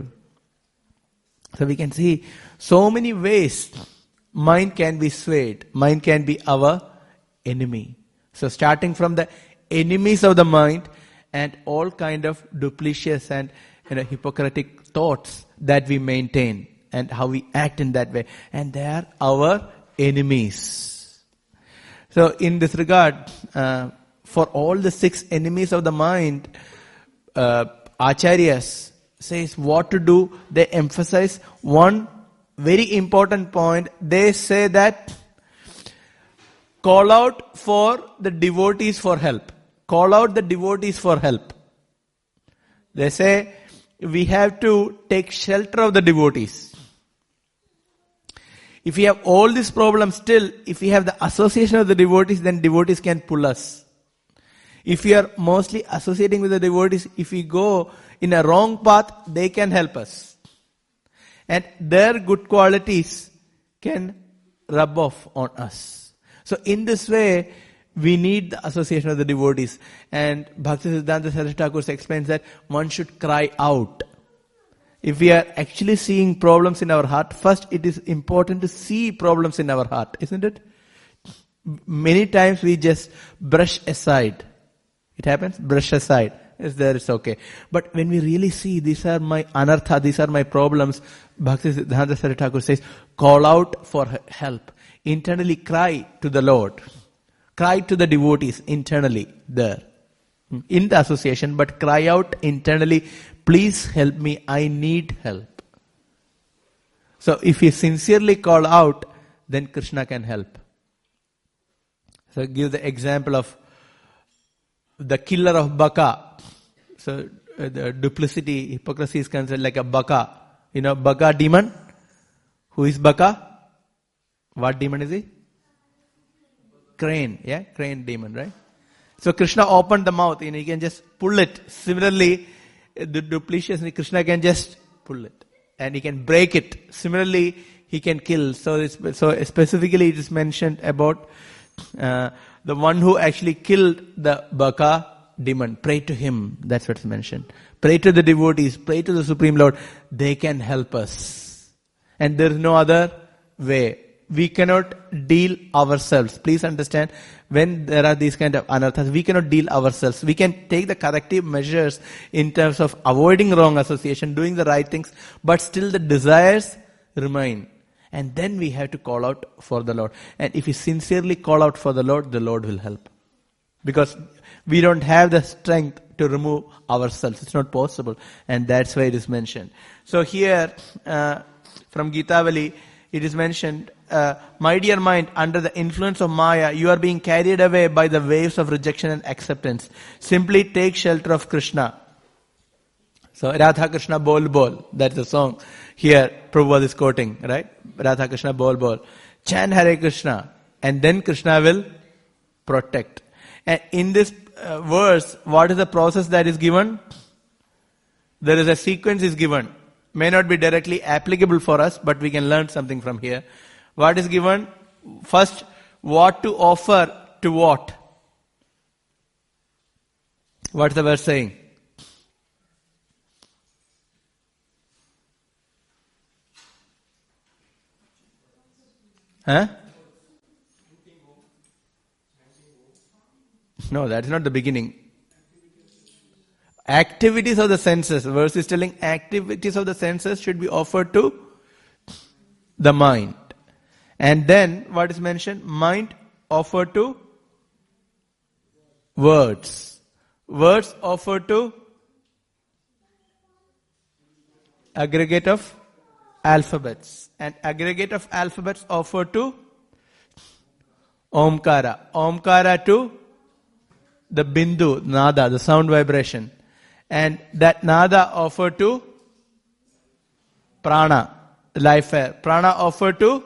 So we can see so many ways mind can be swayed. Mind can be our enemy. So starting from the enemies of the mind and all kind of duplicitous and, you know, hypocritic thoughts that we maintain and how we act in that way. And they are our enemies. So in this regard, uh, for all the six enemies of the mind, uh, Acharyas says what to do. They emphasize one very important point. They say that call out for the devotees for help. Call out the devotees for help. They say we have to take shelter of the devotees. If we have all these problems still, if we have the association of the devotees, then devotees can pull us. If we are mostly associating with the devotees, if we go in a wrong path, they can help us. And their good qualities can rub off on us. So in this way, we need the association of the devotees. And Bhaktisiddhanta Saraswati Thakur explains that one should cry out. If we are actually seeing problems in our heart, first it is important to see problems in our heart, isn't it? Many times we just brush aside. It happens, brush aside. Yes, there is okay. But when we really see, these are my anartha, these are my problems, Bhaktisiddhanta Saraswati Thakur says, call out for help. Internally cry to the Lord. Cry to the devotees internally there. In the association, but cry out internally, please help me, I need help. So if you sincerely call out, then Krishna can help. So give the example of the killer of Baka. So uh, the duplicity, hypocrisy is considered like a Baka. You know, Baka demon. Who is Baka? What demon is he? Crane. Yeah, crane demon, right? So Krishna opened the mouth, you know, he can just pull it. Similarly, the duplicitous, Krishna can just pull it. And he can break it. Similarly, he can kill. So it's, so specifically it is mentioned about uh, the one who actually killed the Baka demon. Pray to him. That's what's mentioned. Pray to the devotees. Pray to the Supreme Lord. They can help us. And there is no other way. We cannot deal ourselves. Please understand, when there are these kind of anarthas, we cannot deal ourselves. We can take the corrective measures in terms of avoiding wrong association, doing the right things, but still the desires remain. And then we have to call out for the Lord. And if we sincerely call out for the Lord, the Lord will help. Because We don't have the strength to remove ourselves. It's not possible. And that's why it is mentioned. So here, uh, from Gitavali, it is mentioned, uh, my dear mind, under the influence of Maya, you are being carried away by the waves of rejection and acceptance. Simply take shelter of Krishna. So, Radha Krishna Bol Bol, that's the song here Prabhupada is quoting, right? Radha Krishna Bol Bol. Chant Hare Krishna, and then Krishna will protect. And in this uh, verse, what is the process that is given? There is a sequence is given. May not be directly applicable for us, but we can learn something from here. What is given? First, what to offer to what? What's the verse saying? Huh? No, that's not the beginning. Activities of the senses. The verse is telling activities of the senses should be offered to the mind. And then what is mentioned? Mind offered to words. Words offered to aggregate of alphabets. And aggregate of alphabets offered to Omkara. Omkara to the Bindu, Nada, the sound vibration. And that Nada offered to Prana, life air. Prana offered to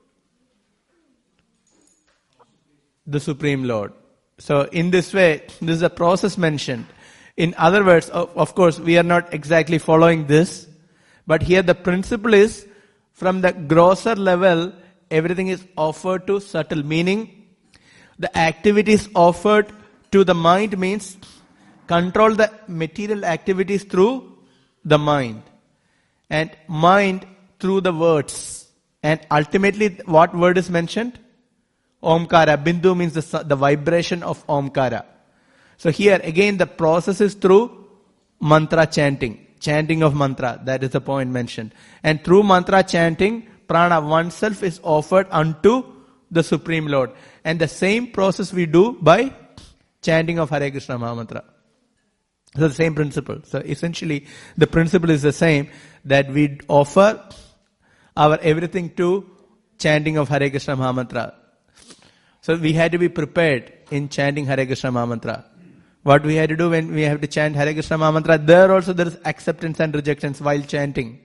the Supreme Lord. So in this way, this is a process mentioned. In other words, of, of course, we are not exactly following this. But here the principle is, from the grosser level, everything is offered to subtle. Meaning, the activities offered to the mind means control the material activities through the mind. And mind through the words. And ultimately, what word is mentioned? Omkara. Bindu means the, the vibration of Omkara. So here, again, the process is through mantra chanting. Chanting of mantra, that is the point mentioned. And through mantra chanting, prana, oneself is offered unto the Supreme Lord. And the same process we do by chanting of Hare Krishna Mahamantra. So the same principle. So essentially, the principle is the same, that we offer our everything to chanting of Hare Krishna Mahamantra. So we had to be prepared in chanting Hare Krishna Mahamantra. What we had to do when we have to chant Hare Krishna Mahamantra, there also there is acceptance and rejections while chanting.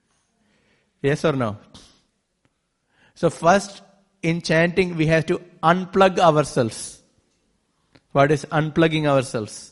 Yes or no? So first, in chanting, we have to unplug ourselves. What is unplugging ourselves?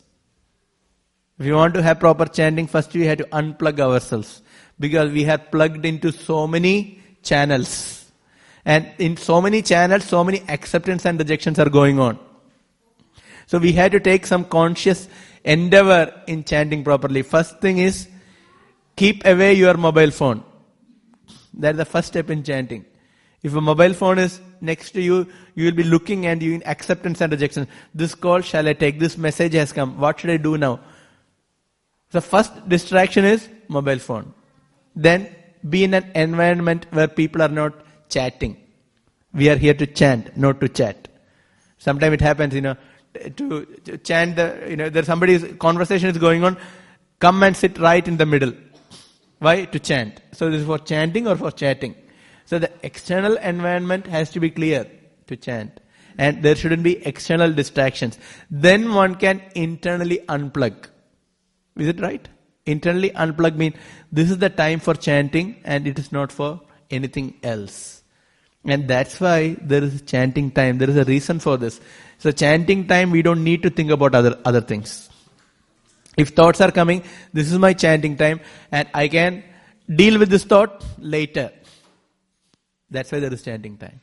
If you want to have proper chanting, first we have to unplug ourselves. Because we have plugged into so many channels. And in so many channels, so many acceptance and rejections are going on. So we had to take some conscious endeavor in chanting properly. First thing is, keep away your mobile phone. That's the first step in chanting. If a mobile phone is next to you, you will be looking and you in acceptance and rejection. This call shall I take? This message has come. What should I do now? The first distraction is mobile phone. Then be in an environment where people are not chatting. We are here to chant, not to chat. Sometimes it happens, you know, To, to chant the, you know, there's somebody's conversation is going on, come and sit right in the middle. Why? To chant. So this is for chanting or for chatting. So the external environment has to be clear to chant. And there shouldn't be external distractions. Then one can internally unplug. Is it right? Internally unplug means this is the time for chanting and it is not for anything else. And that's why there is chanting time. There is a reason for this. So chanting time, we don't need to think about other, other things. If thoughts are coming, this is my chanting time and I can deal with this thought later. That's why there is chanting time.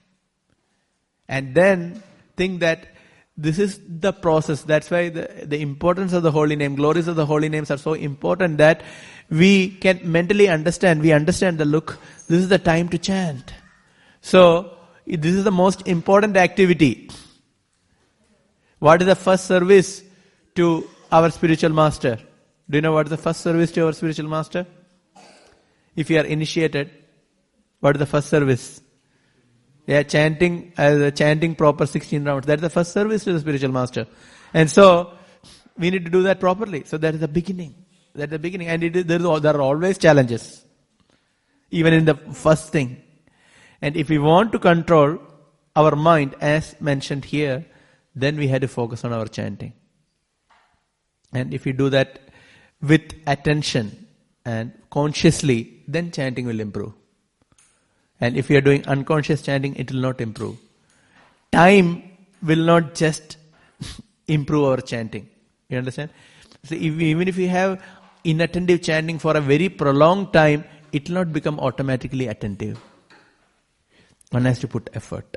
And then think that this is the process. That's why the, the importance of the holy name, glories of the holy names are so important that we can mentally understand, we understand the look, this is the time to chant. So, this is the most important activity. What is the first service to our spiritual master? Do you know what is the first service to our spiritual master? If you are initiated, what is the first service? Yeah, chanting, uh, chanting proper sixteen rounds. That's the first service to the spiritual master. And so, we need to do that properly. So that is the beginning. That's the beginning. And it is, there, is, there are always challenges. Even in the first thing. And if we want to control our mind, as mentioned here, then we had to focus on our chanting. And if we do that with attention and consciously, then chanting will improve. And if we are doing unconscious chanting, it will not improve. Time will not just improve our chanting. You understand? So if we, even if we have inattentive chanting for a very prolonged time, it will not become automatically attentive. One has to put effort.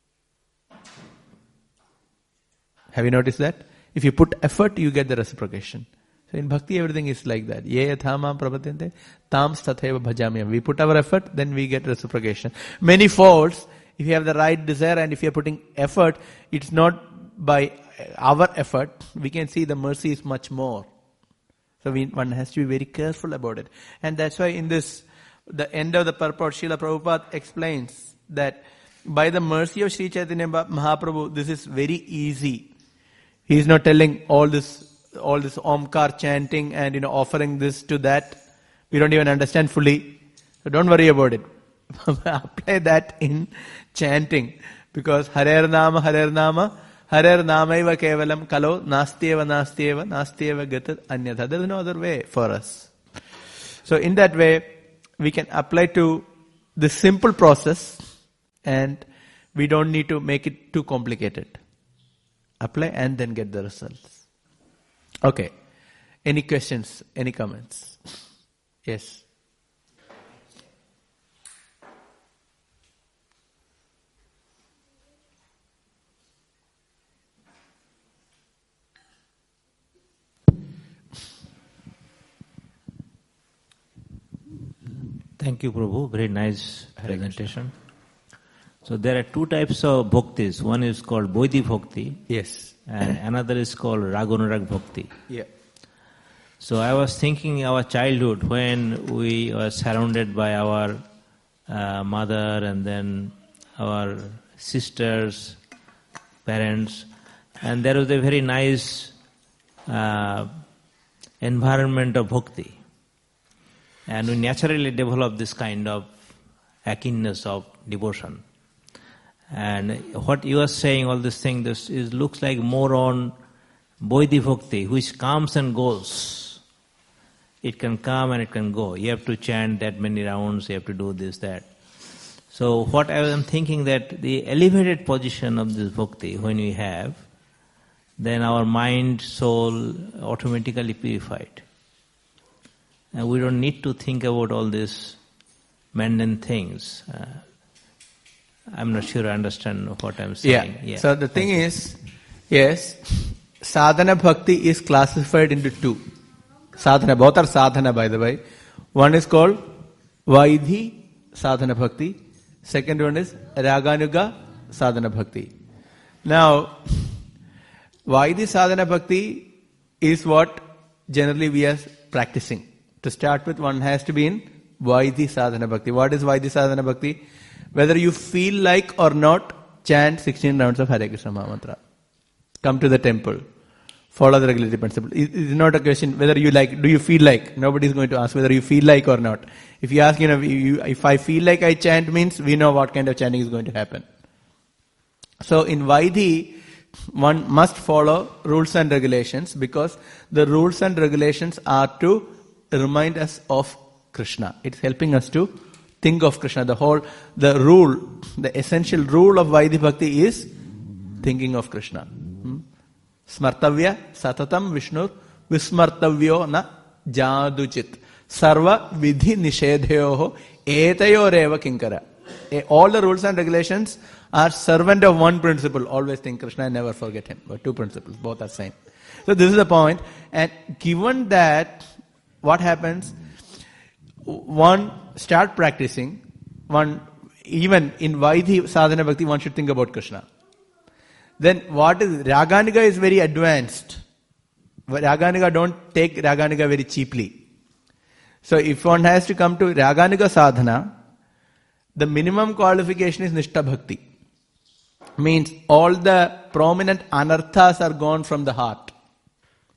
Have you noticed that? If you put effort, you get the reciprocation. So in bhakti, everything is like that. Ye yathamam prapadyante, tam tathaiva bhajamyam. We put our effort, then we get reciprocation. Many faults, if you have the right desire and if you are putting effort, it's not by our effort. We can see the mercy is much more. So we, one has to be very careful about it. And that's why in this, the end of the purport, Srila Prabhupada explains that by the mercy of Sri Chaitanya Mahaprabhu, this is very easy. He is not telling all this, all this Omkar chanting and, you know, offering this to that. We don't even understand fully. So don't worry about it. Apply that in chanting. Because Harer Nama, Harer Nama, Harer Namaiva Kevalam Kalo, Nastyeva, Nastyeva, Nastyeva Gatat Anyatha. There is no other way for us. So in that way, we can apply to this simple process and we don't need to make it too complicated. Apply and then get the results. Okay. Any questions? Any comments? Yes. Thank you, Prabhu. Very nice presentation. So there are two types of bhaktis. One is called Vaidhi Bhakti. Yes. And another is called Ragunarag Bhakti. Yeah. So I was thinking our childhood when we were surrounded by our uh, mother and then our sisters, parents, and there was a very nice uh, environment of bhakti. And we naturally develop this kind of keenness of devotion. And what you are saying, all this thing, this is looks like more on Vaidhi Bhakti, which comes and goes. It can come and it can go. You have to chant that many rounds, you have to do this, that. So what I am thinking that the elevated position of this bhakti, when we have, then our mind, soul automatically purified. And we don't need to think about all these mundane things. Uh, I'm not sure I understand what I'm saying. Yeah. yeah. So the thing is, yes, sadhana bhakti is classified into two. Sadhana, both are sadhana by the way. One is called Vaidhi sadhana bhakti. Second one is Raganuga sadhana bhakti. Now, Vaidhi sadhana bhakti is what generally we are practicing. To start with, one has to be in Vaidhi sadhana bhakti. What is Vaidhi sadhana bhakti? Whether you feel like or not, chant sixteen rounds of Hare Krishna Mahamantra. Come to the temple. Follow the regulatory principle. It is not a question whether you like, do you feel like? Nobody is going to ask whether you feel like or not. If you ask, you know, you, if I feel like I chant means we know what kind of chanting is going to happen. So in Vaidhi, one must follow rules and regulations because the rules and regulations are to remind us of Krishna. It's helping us to think of Krishna. The whole, the rule, the essential rule of Vaidhi Bhakti is thinking of Krishna. Hmm? Smartavya satatam Vishnu vismartavyo na jaduchit sarva vidhi nishedhyoho etayoreva kinkara. All the rules and regulations are servant of one principle. Always think Krishna and never forget him. But two principles, both are same. So this is the point. And given that, what happens? One start practicing. One even in Vaidhi sadhana bhakti, one should think about Krishna. Then what is Raganuga is very advanced. Raganuga don't take Raganuga very cheaply. So if one has to come to Raganuga sadhana, the minimum qualification is Nishtha Bhakti. Means all the prominent anarthas are gone from the heart.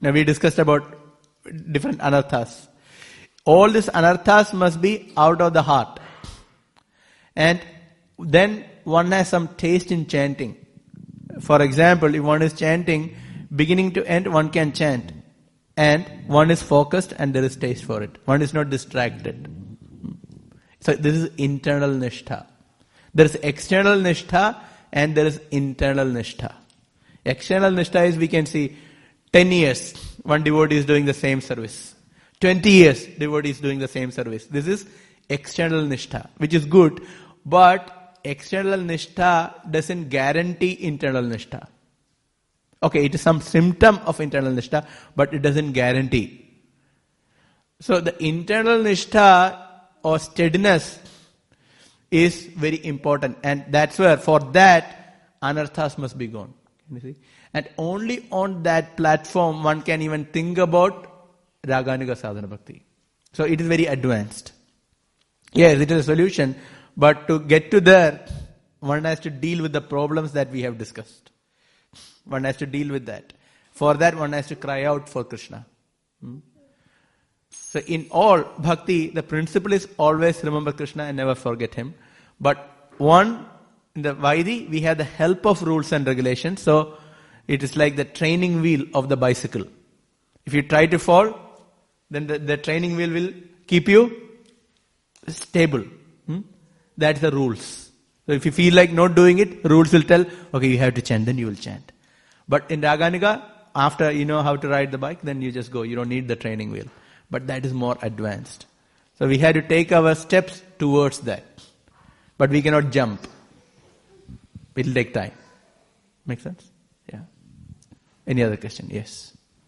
Now we discussed about different anarthas. All these anarthas must be out of the heart. And then one has some taste in chanting. For example, if one is chanting, beginning to end, one can chant. And one is focused and there is taste for it. One is not distracted. So this is internal nishtha. There is external nishtha and there is internal nishtha. External nishtha is, we can see, ten years, one devotee is doing the same service. twenty years, devotee is doing the same service. This is external nishtha, which is good. But external nishtha doesn't guarantee internal nishtha. Okay, it is some symptom of internal nishtha, but it doesn't guarantee. So the internal nishtha or steadiness is very important. And that's where, for that, anarthas must be gone. Can you see? And only on that platform one can even think about Raganuga Sadhana Bhakti. So it is very advanced. Yes, it is a solution, but to get to there, one has to deal with the problems that we have discussed. One has to deal with that. For that, one has to cry out for Krishna. Hmm? So in all bhakti, the principle is always remember Krishna and never forget him. But one, in the Vaidhi, we have the help of rules and regulations. So it is like the training wheel of the bicycle. If you try to fall, then the, the training wheel will keep you stable. Hmm? That's the rules. So if you feel like not doing it, rules will tell, okay, you have to chant, then you will chant. But in Raganuga, after you know how to ride the bike, then you just go. You don't need the training wheel. But that is more advanced. So we had to take our steps towards that. But we cannot jump. It will take time. Make sense? Yeah. Any other question? Yes.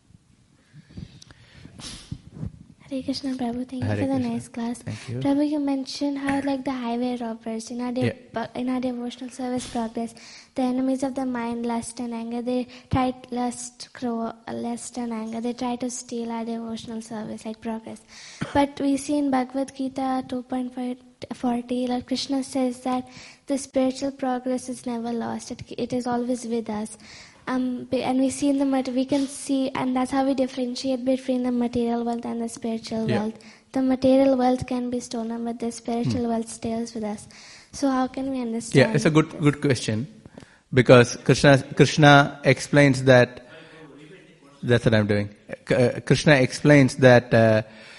Hare Krishna, Prabhu. Thank Hare you for Krishna. the nice class. Thank you. Prabhu, you mentioned how like the highway robbers in our, de- Yeah. in our devotional service progress, the enemies of the mind, lust and anger, they try lust, crow, lust and anger, they try to steal our devotional service, like progress. But we see in Bhagavad Gita two point forty, Lord Krishna says that the spiritual progress is never lost. It, it is always with us. Um, and we see in the mat- we can see, and that's how we differentiate between the material wealth and the spiritual Yeah. wealth. The material wealth can be stolen, but the spiritual hmm. wealth stays with us. So how can we understand? Yeah, it's a good good question, because Krishna Krishna explains that. That's what I'm doing. Uh, Krishna explains that uh,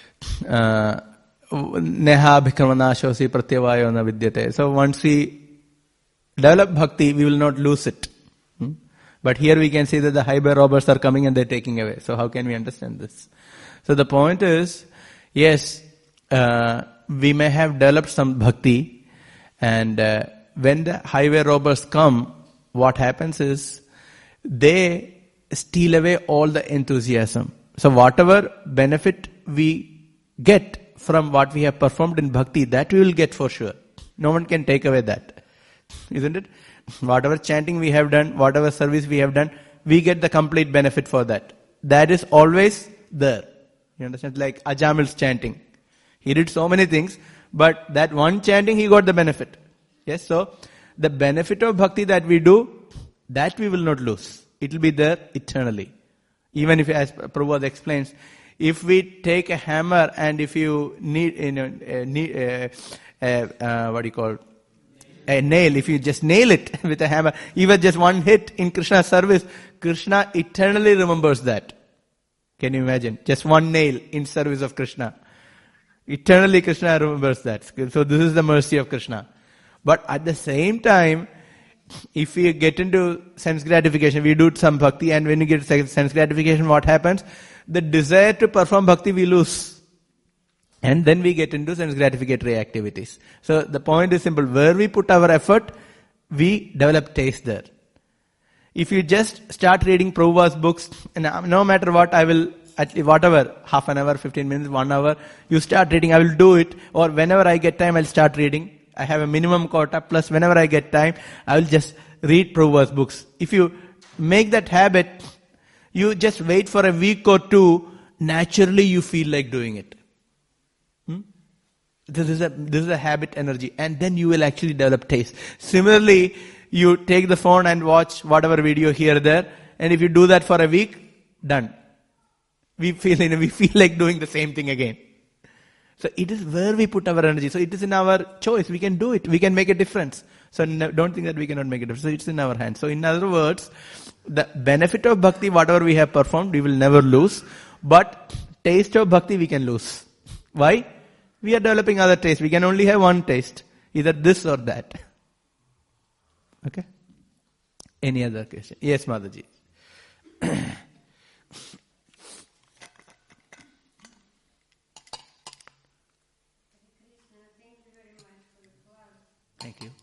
uh, neha bhikramanashosi pratyavayo na vidyate. So once we develop bhakti, we will not lose it. Hmm? But here we can see that the highway robbers are coming and they're taking away. So how can we understand this? So the point is, yes, uh, we may have developed some bhakti, and uh, when the highway robbers come, what happens is they steal away all the enthusiasm. So whatever benefit we get from what we have performed in bhakti, that we will get for sure. No one can take away that. Isn't it? Whatever chanting we have done, whatever service we have done, we get the complete benefit for that. That is always there. You understand? Like Ajamil's chanting. He did so many things, but that one chanting, he got the benefit. Yes, so the benefit of bhakti that we do, that we will not lose. It will be there eternally. Even if, as Prabhupada explains, if we take a hammer and if you need, you know, uh, need, uh, uh, uh, what do you call, a nail, if you just nail it with a hammer, even just one hit in Krishna's service, Krishna eternally remembers that. Can you imagine? Just one nail in service of Krishna. Eternally Krishna remembers that. So this is the mercy of Krishna. But at the same time, if we get into sense gratification, we do some bhakti, and when you get sense gratification, what happens? The desire to perform bhakti we lose. And then we get into sense gratificatory activities. So the point is simple. Where we put our effort, we develop taste there. If you just start reading Prabhupada's books, and no matter what, I will, at least whatever, half an hour, fifteen minutes, one hour, you start reading, I will do it. Or whenever I get time, I'll start reading. I have a minimum quota, plus whenever I get time, I will just read Prabhupada's books. If you make that habit, you just wait for a week or two, naturally you feel like doing it. This is a this is a habit energy, and then you will actually develop taste. Similarly, you take the phone and watch whatever video here there, and if you do that for a week, done. we feel, you know, we feel like doing the same thing again. So it is where we put our energy. So it is in our choice. We can do it. We can make a difference. So no, don't think that we cannot make a difference. So it's in our hands. So in other words, the benefit of bhakti, whatever we have performed, we will never lose. But taste of bhakti, we can lose. Why? We are developing other taste. We can only have one taste. Either this or that. Okay? Any other question? Yes, Mataji. Thank you.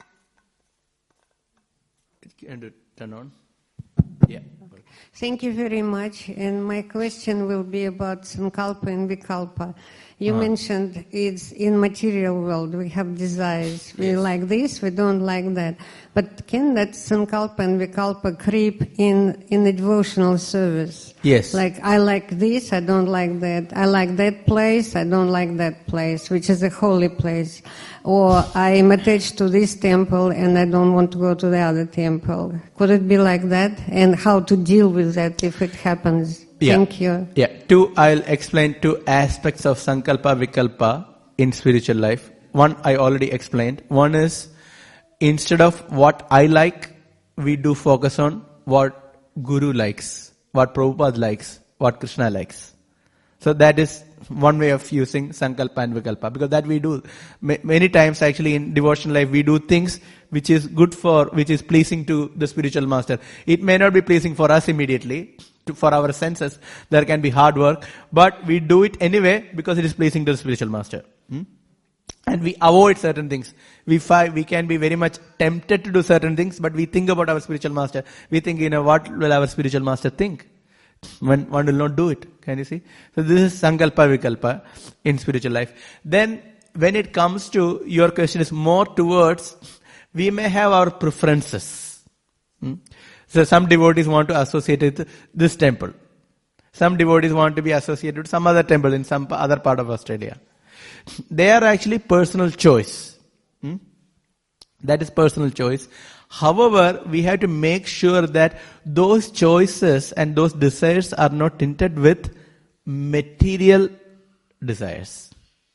Can you turn on? Yeah. Thank you very much. And my question will be about Sankalpa and Vikalpa. You uh-huh. mentioned it's in material world. We have desires. We yes. like this, we don't like that. But can that Sankalpa and Vikalpa creep in in the devotional service? Yes. Like, I like this, I don't like that. I like that place, I don't like that place, which is a holy place. Or I am attached to this temple and I don't want to go to the other temple. Could it be like that? And how to deal with that if it happens? Yeah. Thank you. Yeah. Two, I'll explain two aspects of Sankalpa Vikalpa in spiritual life. One, I already explained. One is, instead of what I like, we do focus on what Guru likes, what Prabhupada likes, what Krishna likes. So that is one way of using Sankalpa and Vikalpa, because that we do. Many times actually in devotional life, we do things which is good for, which is pleasing to the spiritual master. It may not be pleasing for us immediately, to, for our senses. There can be hard work, but we do it anyway because it is pleasing to the spiritual master. Hmm? And we avoid certain things. We find, we can be very much tempted to do certain things, but we think about our spiritual master. We think, you know, what will our spiritual master think? When one will not do it. Can you see? So this is Sankalpa Vikalpa in spiritual life. Then when it comes to, your question is more towards, we may have our preferences. Hmm? So some devotees want to associate with this temple. Some devotees want to be associated with some other temple in some other part of Australia. They are actually personal choice. Hmm? That is personal choice. However, we have to make sure that those choices and those desires are not tinted with material desires.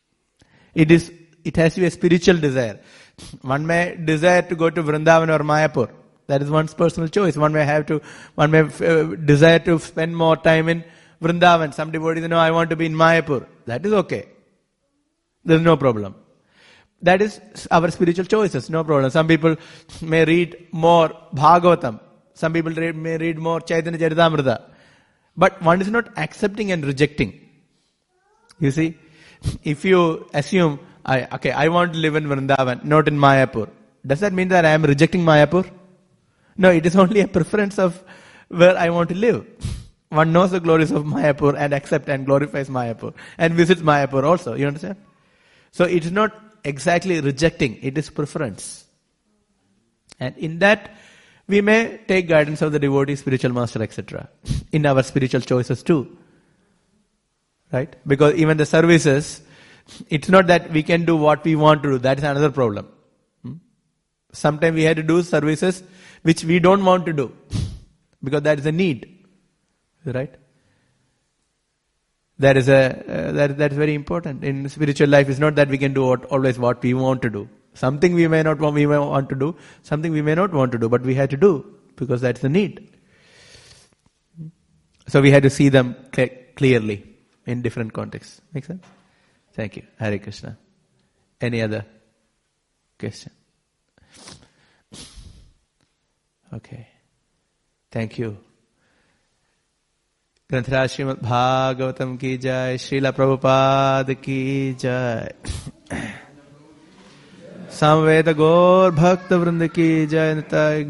It is, it has to be a spiritual desire. One may desire to go to Vrindavan or Mayapur. That is one's personal choice. One may have to, one may uh, desire to spend more time in Vrindavan. Some devotees know, I want to be in Mayapur. That is okay. There is no problem. That is our spiritual choices, no problem. Some people may read more Bhagavatam. Some people read, may read more Chaitanya Charitamrita. But one is not accepting and rejecting. You see, if you assume, I, okay, I want to live in Vrindavan, not in Mayapur. Does that mean that I am rejecting Mayapur? No, it is only a preference of where I want to live. One knows the glories of Mayapur and accepts and glorifies Mayapur and visits Mayapur also. You understand? So it is not exactly rejecting, it is preference. And in that, we may take guidance of the devotee, spiritual master, et cetera in our spiritual choices too. Right? Because even the services, it's not that we can do what we want to do. That is another problem. Hmm? Sometimes we have to do services which we don't want to do because that is a need. Right? That is a uh, that that is very important in spiritual life. It's not that we can do what, always what we want to do. Something we may not want, we may want to do. Something we may not want to do, but we have to do because that's the need. So we have to see them cl- clearly in different contexts. Make sense? Thank you, Hare Krishna. Any other question? Okay. Thank you. ग्रंथराज Shrimad Bhagavatam की जय, श्रीला प्रभुपाद की जय, समवेत गौर भक्त वृंद की जय।